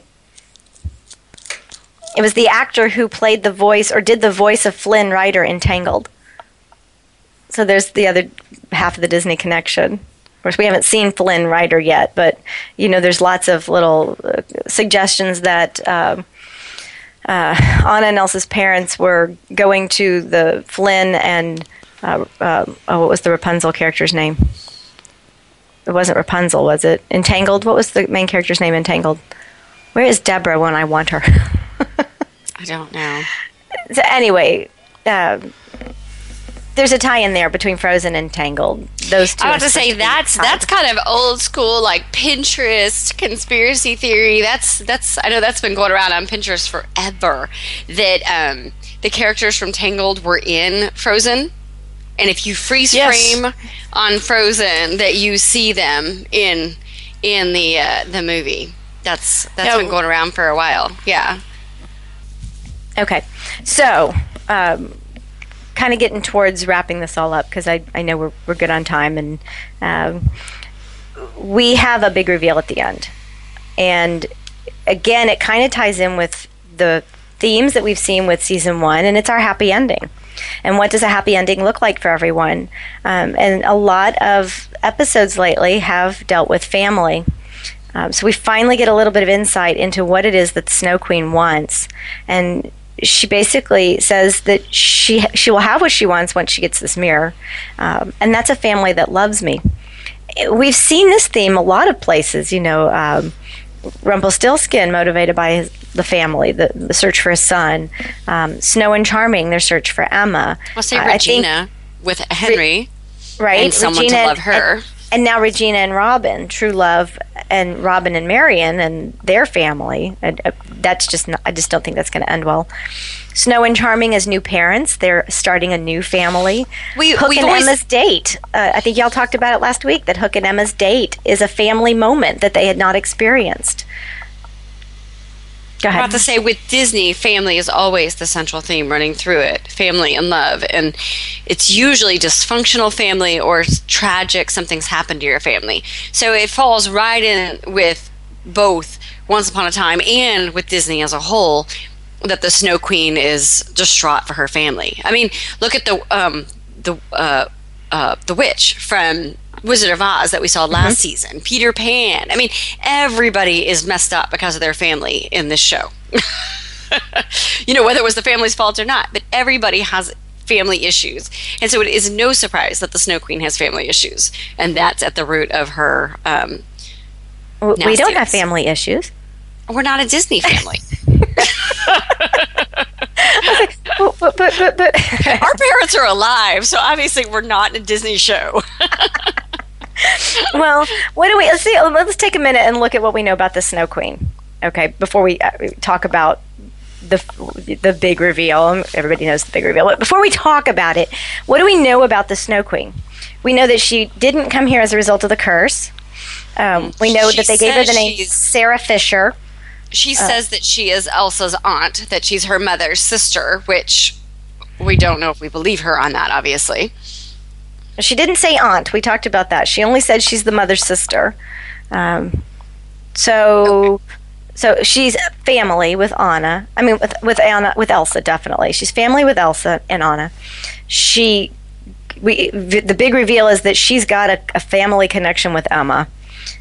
S4: It was the actor who played the voice or did the voice of Flynn Rider in Tangled. So there's the other half of the Disney connection. Of course, we haven't seen Flynn Rider yet, but you know, there's lots of little uh, suggestions that um, uh, Anna and Elsa's parents were going to the Flynn and uh, uh, oh, what was the Rapunzel character's name? It wasn't Rapunzel, was it? Entangled. What was the main character's name in Entangled? Where is Deborah when I want her?
S5: I don't know.
S4: So anyway, uh, there's a tie in there between Frozen and Tangled. Those two.
S5: I
S4: are
S5: was to say
S4: supposed to be
S5: that's
S4: tied.
S5: that's kind of old school, like Pinterest conspiracy theory. That's that's I know that's been going around on Pinterest forever. That um, the characters from Tangled were in Frozen, and if you freeze
S7: Yes.
S5: frame on Frozen, that you see them in in the uh, the movie. That's that's
S7: Yeah,
S5: been going around for a while. Yeah.
S4: Okay, so um, kind of getting towards wrapping this all up because I, I know we're we're good on time, and um, we have a big reveal at the end, and again, it kind of ties in with the themes that we've seen with season one, and it's our happy ending. And what does a happy ending look like for everyone? Um, and a lot of episodes lately have dealt with family. Um, so we finally get a little bit of insight into what it is that the Snow Queen wants, and she basically says that she she will have what she wants once she gets this mirror, um, and that's a family that loves me. We've seen this theme a lot of places, you know. Um, Rumpelstiltskin, motivated by his, the family, the, the search for his son. Um, Snow and Charming, their search for Emma.
S5: Well, say
S4: Uh, I think-
S5: Regina with Henry
S4: right?
S5: and someone
S4: Regina
S5: to love
S4: and-
S5: her.
S4: And, and now Regina and Robin, True Love, and Robin and Marion and their family. And, uh, that's just not, I just don't think that's going to end well. Snow and Charming as new parents. They're starting a new family.
S5: We-
S4: Hook
S5: we've
S4: and
S5: always-
S4: Emma's date. Uh, I think y'all talked about it last week, that Hook and Emma's date is a family moment that they had not experienced. Go
S5: I'm
S4: ahead.
S5: about to say, with Disney, family is always the central theme running through it. Family and love. And it's usually dysfunctional family or tragic, something's happened to your family. So it falls right in with both Once Upon a Time and with Disney as a whole, that the Snow Queen is distraught for her family. I mean, look at the um, the uh, uh, the witch from Wizard of Oz that we saw last
S4: Mm-hmm.
S5: season, Peter Pan. I mean, everybody is messed up because of their family in this show. You know, whether it was the family's fault or not, but everybody has family issues. And so it is no surprise that the Snow Queen has family issues. And that's at the root of her. Um,
S4: W- we don't have
S5: nastiness.
S4: family issues.
S5: we're not a Disney family.
S4: But, but, but, but, but.
S5: Our parents are alive, so obviously we're not in a Disney show.
S4: Well, what do we? Let's see. Let's take a minute and look at what we know about the Snow Queen. Okay, before we uh, talk about the the big reveal. Everybody knows the big reveal. But before we talk about it, what do we know about the Snow Queen? We know that she didn't come here as a result of the curse. Um, we know
S5: She
S4: that they gave her the
S5: says
S4: name
S5: she's-
S4: Sarah Fisher.
S5: She says that she is Elsa's aunt, that she's her mother's sister, which we don't know if we believe her on that, obviously.
S4: She didn't say aunt. We talked about that. She only said she's the mother's sister. Um, so, so she's family with Anna. I mean, with with Anna, with Elsa, definitely. She's family with Elsa and Anna. She, we, the big reveal is that she's got a, a family connection with Emma.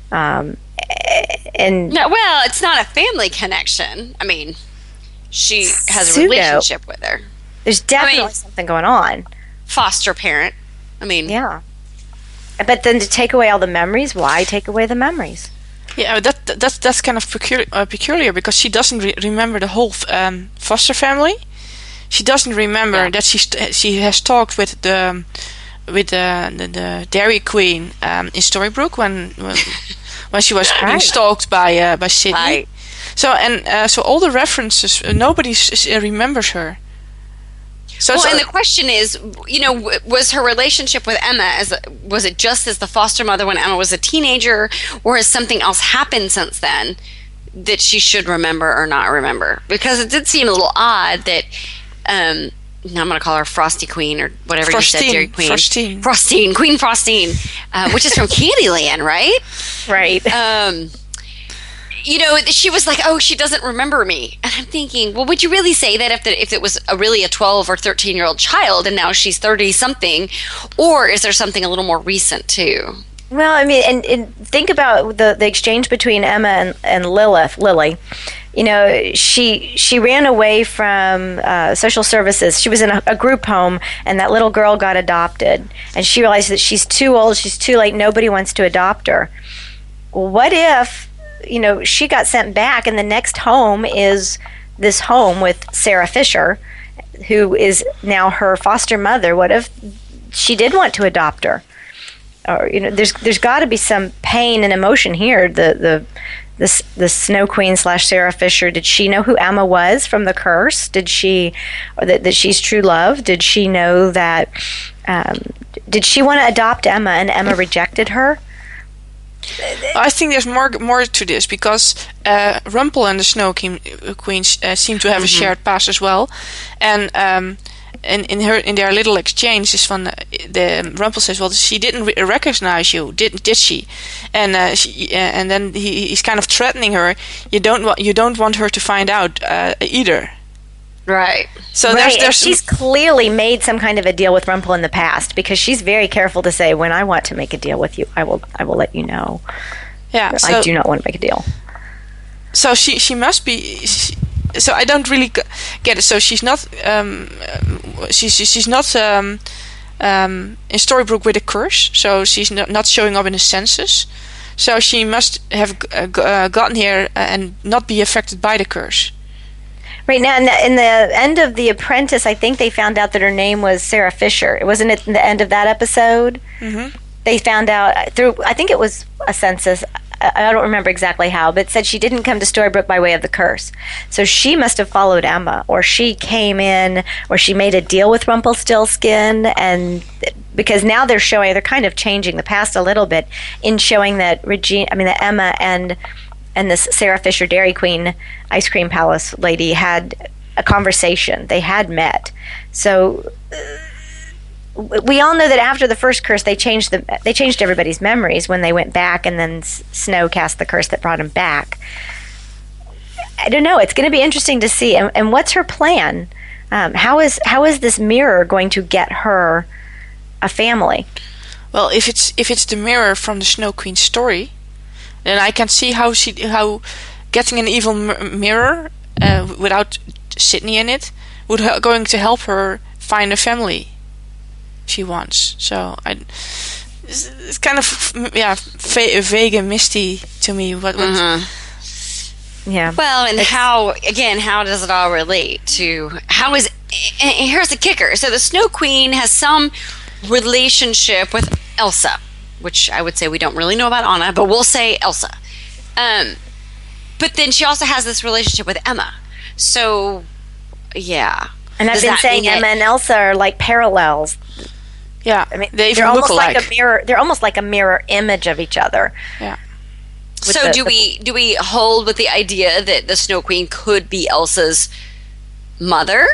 S4: Um, and
S5: no, well, it's not a family connection. I mean, she has a
S4: Pseudo.
S5: relationship with her.
S4: There's definitely
S5: I mean,
S4: something going on.
S5: Foster parent. I mean,
S4: Yeah. But then to take away all the memories, why take away the memories?
S7: Yeah, that that- that's that's kind of peculiar, uh, peculiar because she doesn't re- remember the whole um, foster family. She doesn't remember
S5: Yeah.
S7: that she st- she has talked with the with the the, the Dairy Queen um, in Storybrooke when when, when she was being
S4: Right.
S7: stalked by uh, by Sydney.
S5: Right.
S7: So and uh, so all the references, uh, nobody s- uh, remembers her. So,
S5: well,
S7: so
S5: and the question is, you know, w- was her relationship with Emma as a, was it just as the foster mother when Emma was a teenager, or has something else happened since then that she should remember or not remember? Because it did seem a little odd that um, now I'm going to call her Frosty Queen or whatever you said,
S7: Frostine,
S5: Dairy Queen,
S7: Frostine.
S5: Frostine, Queen Frostine, uh, which is from Candyland, right?
S4: Right.
S5: Um, you know, she was like, "Oh, she doesn't remember me," and I'm thinking, well, would you really say that if the, if it was a really a twelve or thirteen year old child and now she's thirty something, or is there something a little more recent too?
S4: Well, I mean, and, and think about the, the exchange between Emma and, and Lilith, Lily. You know, she she ran away from uh, social services. She was in a, a group home, and that little girl got adopted. And she realized that she's too old, she's too late, nobody wants to adopt her. Well, what if, you know, she got sent back, and the next home is this home with Sarah Fisher, who is now her foster mother? What if she did want to adopt her? Or, you know, there's there's got to be some pain and emotion here. The the the the Snow Queen slash Sarah Fisher. Did she know who Emma was from the curse? Did she, or that, that she's true love? Did she know that? Um, did she want to adopt Emma and Emma rejected her?
S7: I think there's more more to this because uh, Rumpel and the Snow Queen, Queen uh, seem to have a shared past as well, and um, in in her in their little exchanges, from the, the Rumpel says, "Well, she didn't re- recognize you, did did she?" And uh, she, uh, and then he, he's kind of threatening her. You don't want you don't want her to find out uh, either.
S5: Right.
S7: So
S4: Right,
S7: there's
S4: and
S7: there's
S4: she's clearly made some kind of a deal with Rumpel in the past, because she's very careful to say, when I want to make a deal with you, I will I will let you know.
S7: yeah. So,
S4: I do not want to make a deal.
S7: so she she must be. She, so I don't really g- get it. So she's not um, uh, she's she's not um, um, in Storybrooke with a curse. So she's not, not showing up in the census. So she must have g- uh, g- uh, gotten here and not be affected by the curse.
S4: Right now, in the, in the end of The Apprentice, I think they found out that her name was Sarah Fisher. It wasn't it in the end of that episode.
S7: Mm-hmm.
S4: They found out through, I think it was a census. I I don't remember exactly how, but it said she didn't come to Storybrooke by way of the curse. So she must have followed Emma, or she came in, or she made a deal with Rumpelstiltskin, and because now they're showing, they're kind of changing the past a little bit in showing that Regina, I mean that Emma and and this Sarah Fisher Dairy Queen ice cream palace lady had a conversation. They had met. So uh, we all know that after the first curse, they changed the they changed everybody's memories when they went back, and then S- Snow cast the curse that brought him back. I don't know. It's going to be interesting to see. And, and what's her plan? Um, how is how is this mirror going to get her a family?
S7: Well, if it's if it's the mirror from the Snow Queen story, then I can see how she how getting an evil m- mirror uh, without Sydney in it would h- going to help her find a family she wants. So I, it's, it's kind of yeah va- vague and misty to me. What, what
S4: Yeah.
S5: Well, and how again? How does it all relate to how is? And here's the kicker: so the Snow Queen has some relationship with Elsa, which I would say we don't really know about Anna, but we'll say Elsa. Um, but then she also has this relationship with Emma. So, yeah.
S4: And I've
S5: Does
S4: been
S5: that
S4: saying
S5: mean that-
S4: Emma and Elsa are like parallels.
S7: yeah,
S4: I mean,
S7: they even
S4: they're
S7: look
S4: almost
S7: alike.
S4: like a mirror. They're almost like a mirror image of each other.
S7: yeah.
S4: with
S5: So
S4: the-
S5: do
S4: the-
S5: we do we hold with the idea that the Snow Queen could be Elsa's mother,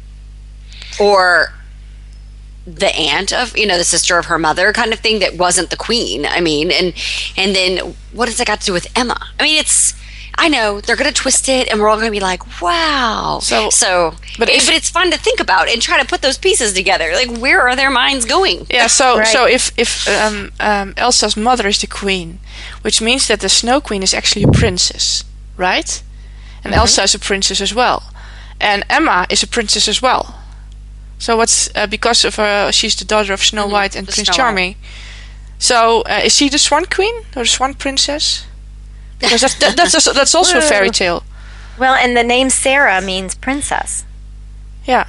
S5: or the aunt of, you know, the sister of her mother kind of thing that wasn't the queen? I mean, and and then what has that got to do with Emma? I mean, it's I know they're going to twist it, and we're all going to be like, "Wow!"
S7: So-
S5: so,
S7: but
S5: but,
S7: if-
S5: but it's fun to think about and try to put those pieces together. Like, where are their minds going?
S7: Yeah, so
S4: Right.
S7: so if if um, um, Elsa's mother is the queen, which means that the Snow Queen is actually a princess, right? And Elsa is a princess as well, and Emma is a princess as well. So what's uh, because of her, she's the daughter of Snow White and
S5: the
S7: Prince
S5: Snow
S7: Charming. So uh, is she the Swan Queen or the Swan Princess? Because that's that, that's also, that's also a fairy tale.
S4: Well, and the name Sarah means princess.
S7: Yeah.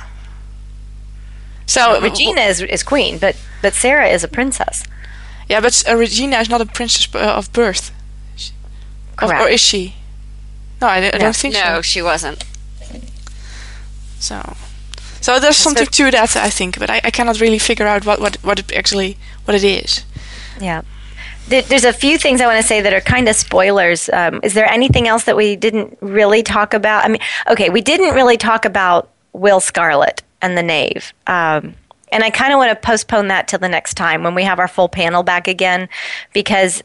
S7: So
S4: Regina is, is queen, but but Sarah is a princess.
S7: Yeah, but uh, Regina is not a princess b- uh, of birth. Of-
S4: Correct.
S7: or is she? No, I, I
S4: No.
S7: don't think
S5: No,
S7: so.
S5: she wasn't.
S7: So, so there's something to that, I think, but I, I cannot really figure out what, what, what it actually what it is.
S4: Yeah. There- There's a few things I want to say that are kind of spoilers. Um, is there anything else that we didn't really talk about? I mean, okay, we didn't really talk about Will Scarlet and the Knave. Um, and I kind of want to postpone that till the next time when we have our full panel back again, because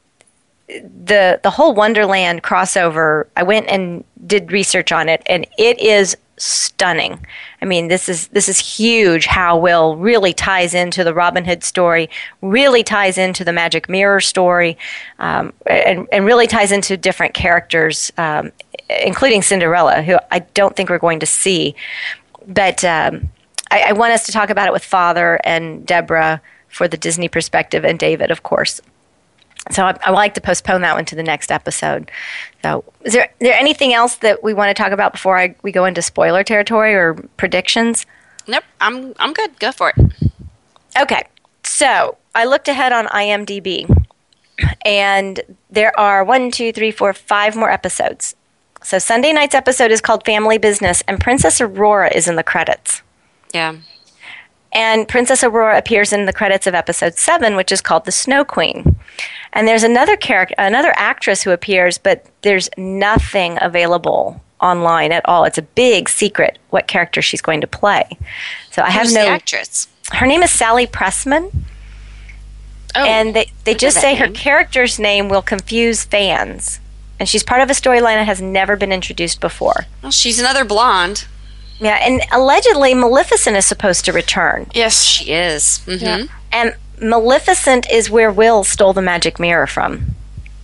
S4: the the whole Wonderland crossover, I went and did research on it, and it is stunning. I mean, this is this is huge how Will really ties into the Robin Hood story, really ties into the Magic Mirror story, um, and, and really ties into different characters, um, including Cinderella, who I don't think we're going to see. But um, I, I want us to talk about it with Father and Deborah for the Disney perspective, and David, of course. So I, I would like to postpone that one to the next episode. So is there, there anything else that we want to talk about before I, we go into spoiler territory or predictions?
S5: Nope, I'm I'm good. Go for it.
S4: Okay, so I looked ahead on IMDb, and there are one, two, three, four, five more episodes. So Sunday night's episode is called Family Business, and Princess Aurora is in the credits.
S5: Yeah.
S4: And Princess Aurora appears in the credits of episode seven, which is called The Snow Queen. And there's another character, another actress who appears, but there's nothing available online at all. It's a big secret what character she's going to play. So I have
S5: Who's
S4: no.
S5: the actress?
S4: Her name is Sally Pressman,
S5: Oh,
S4: and they they
S5: I know
S4: just
S5: that
S4: say her
S5: name.
S4: character's name will confuse fans. And she's part of a storyline that has never been introduced before.
S5: Well, she's another blonde.
S4: Yeah, and allegedly Maleficent is supposed to return.
S7: Yes.
S5: She is. hmm
S7: Yeah.
S4: And Maleficent is where Will stole the magic mirror from.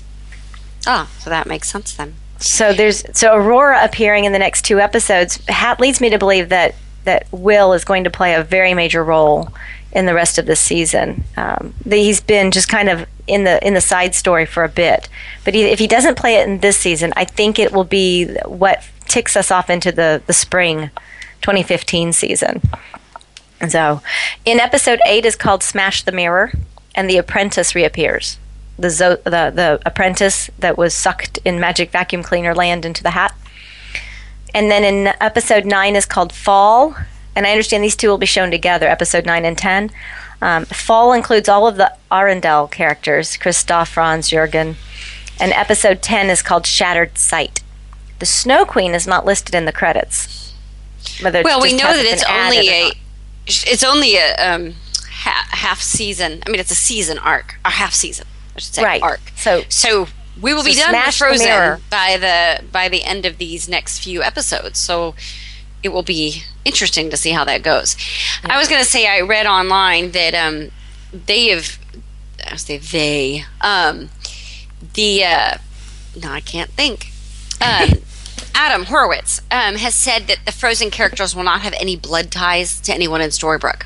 S5: Oh, so that makes sense then.
S4: So there's so Aurora appearing in the next two episodes ha- leads me to believe that that Will is going to play a very major role in the rest of the season. Um, that he's been just kind of in the in the side story for a bit, but he, if he doesn't play it in this season, I think it will be what ticks us off into the the spring twenty fifteen season. And so, in episode eight is called Smash the Mirror, and the apprentice reappears. The, zo- the the apprentice that was sucked in Magic Vacuum Cleaner Land into the hat. And then in episode nine is called Fall, and I understand these two will be shown together, episode nine and ten. Um, Fall includes all of the Arendelle characters, Kristoff, Franz, Jurgen. And episode ten is called Shattered Sight. The Snow Queen is not listed in the credits. Whether it
S5: Well, we
S4: just
S5: know
S4: hasn't
S5: that it's
S4: been
S5: only
S4: added or
S5: a
S4: not.
S5: it's only a um, ha- half season. I mean, it's a season arc, or half season, I should say,
S4: Right.
S5: arc.
S4: So
S5: So we will be
S4: So
S5: done with
S4: smash the mirror.
S5: Frozen by the by the end of these next few episodes. So it will be interesting to see how that goes. I was going to say I read online that um, they have, I say they, um, the uh, no, I can't think. Um, Adam Horowitz um, has said that the Frozen characters will not have any blood ties to anyone in Storybrooke.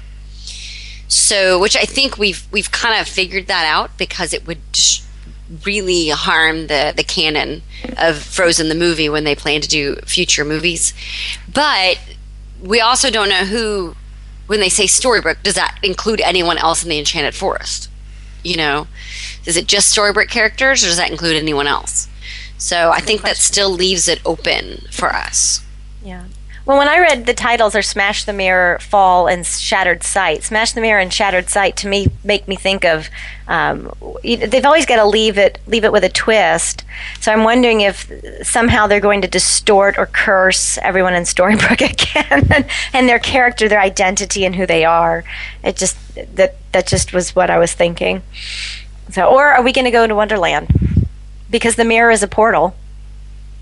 S5: So, which I think we've we've kind of figured that out because it would just really harm the the canon of Frozen the movie when they plan to do future movies. But we also don't know who, when they say Storybrooke, does that include anyone else in the Enchanted Forest? You know, is it just Storybrooke characters, or does that include anyone else? So I think that still leaves it open for us.
S4: Yeah. Well, when I read the titles are Smash the Mirror, Fall, and Shattered Sight, Smash the Mirror and Shattered Sight to me make me think of um, they've always got to leave it leave it with a twist. So I'm wondering if somehow they're going to distort or curse everyone in Storybrooke again and, and their character, their identity, and who they are. It just that that just was what I was thinking. So, or are we going to go to Wonderland because the mirror is a portal?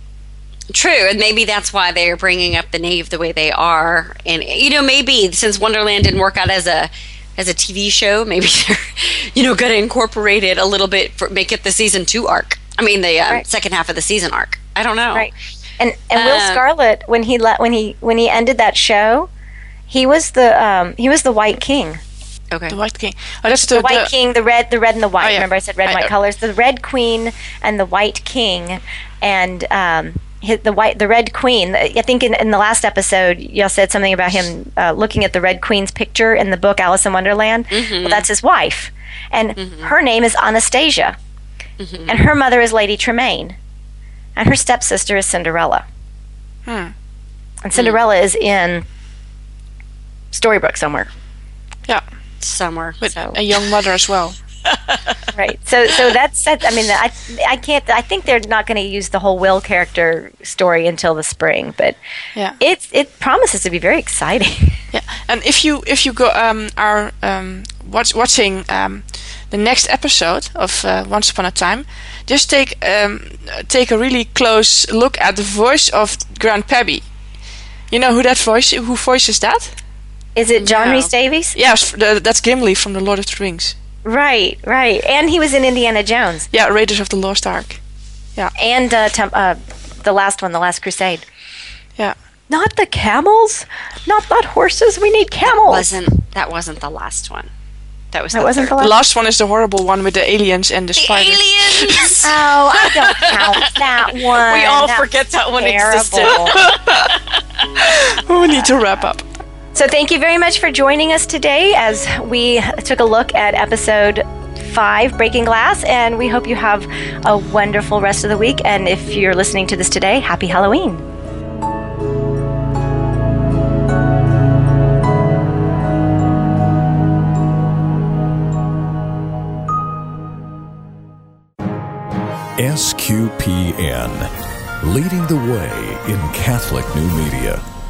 S5: True, and maybe that's why they're bringing up the Knave the way they are. And you know, maybe since Wonderland didn't work out as a as a T V show, maybe they're you know going to incorporate it a little bit for make it the season two arc. I mean, the um,
S4: Right.
S5: second half of the season arc. I don't know.
S4: Right. And and Will
S5: Uh,
S4: Scarlet, when he let when he when he ended that show, he was the um, he was the White King.
S5: Okay.
S7: The White King. Oh, that's the,
S4: The White
S7: the-
S4: King, the red, the red and the white.
S7: Oh, yeah.
S4: Remember, I said red and
S7: I-
S4: white colors. The Red Queen and the White King, and um, his, the white, the Red Queen. I think in, in the last episode, y'all said something about him uh, looking at the Red Queen's picture in the book Alice in Wonderland. Well, that's his wife, and her name is Anastasia, and her mother is Lady Tremaine, and her stepsister is Cinderella.
S7: Hmm.
S4: And Cinderella is in Storybook somewhere.
S7: Yeah,
S5: Somewhere.
S7: with
S5: so.
S7: a young mother as well.
S4: Right. So so that's that. I mean, I I can't. I think they're not going to use the whole Will character story until the spring, but
S7: Yeah.
S4: it's it promises to be very exciting.
S7: Yeah, and if you if you go um, are um, watch, watching um, the next episode of uh, Once Upon a Time, just take um, take a really close look at the voice of Grand Pebby. You know who that voice who voices that?
S4: Is it John
S5: No.
S4: Rhys Davies?
S7: Yes, the, that's Gimli from the Lord of the Rings.
S4: Right. Right. And he was in Indiana Jones
S7: Yeah, Raiders of the Lost Ark.
S4: and uh, Tem- uh, the last one, The Last Crusade.
S7: Yeah.
S4: Not the camels. Not not horses. We need camels.
S5: wasn't that wasn't the last one. That was
S4: That
S5: the
S4: wasn't
S5: third.
S4: the
S7: The
S4: last.
S7: last one is the horrible one with the aliens and the,
S5: The
S7: spiders.
S5: aliens.
S4: Oh, I don't count that one.
S5: We all
S4: That
S5: forget
S4: was
S5: that one
S4: terrible.
S5: existed.
S7: We need to wrap up.
S4: So thank you very much for joining us today as we took a look at episode five, Breaking Glass, and we hope you have a wonderful rest of the week. And if you're listening to this today, happy Halloween.
S8: S Q P N, leading the way in Catholic new media.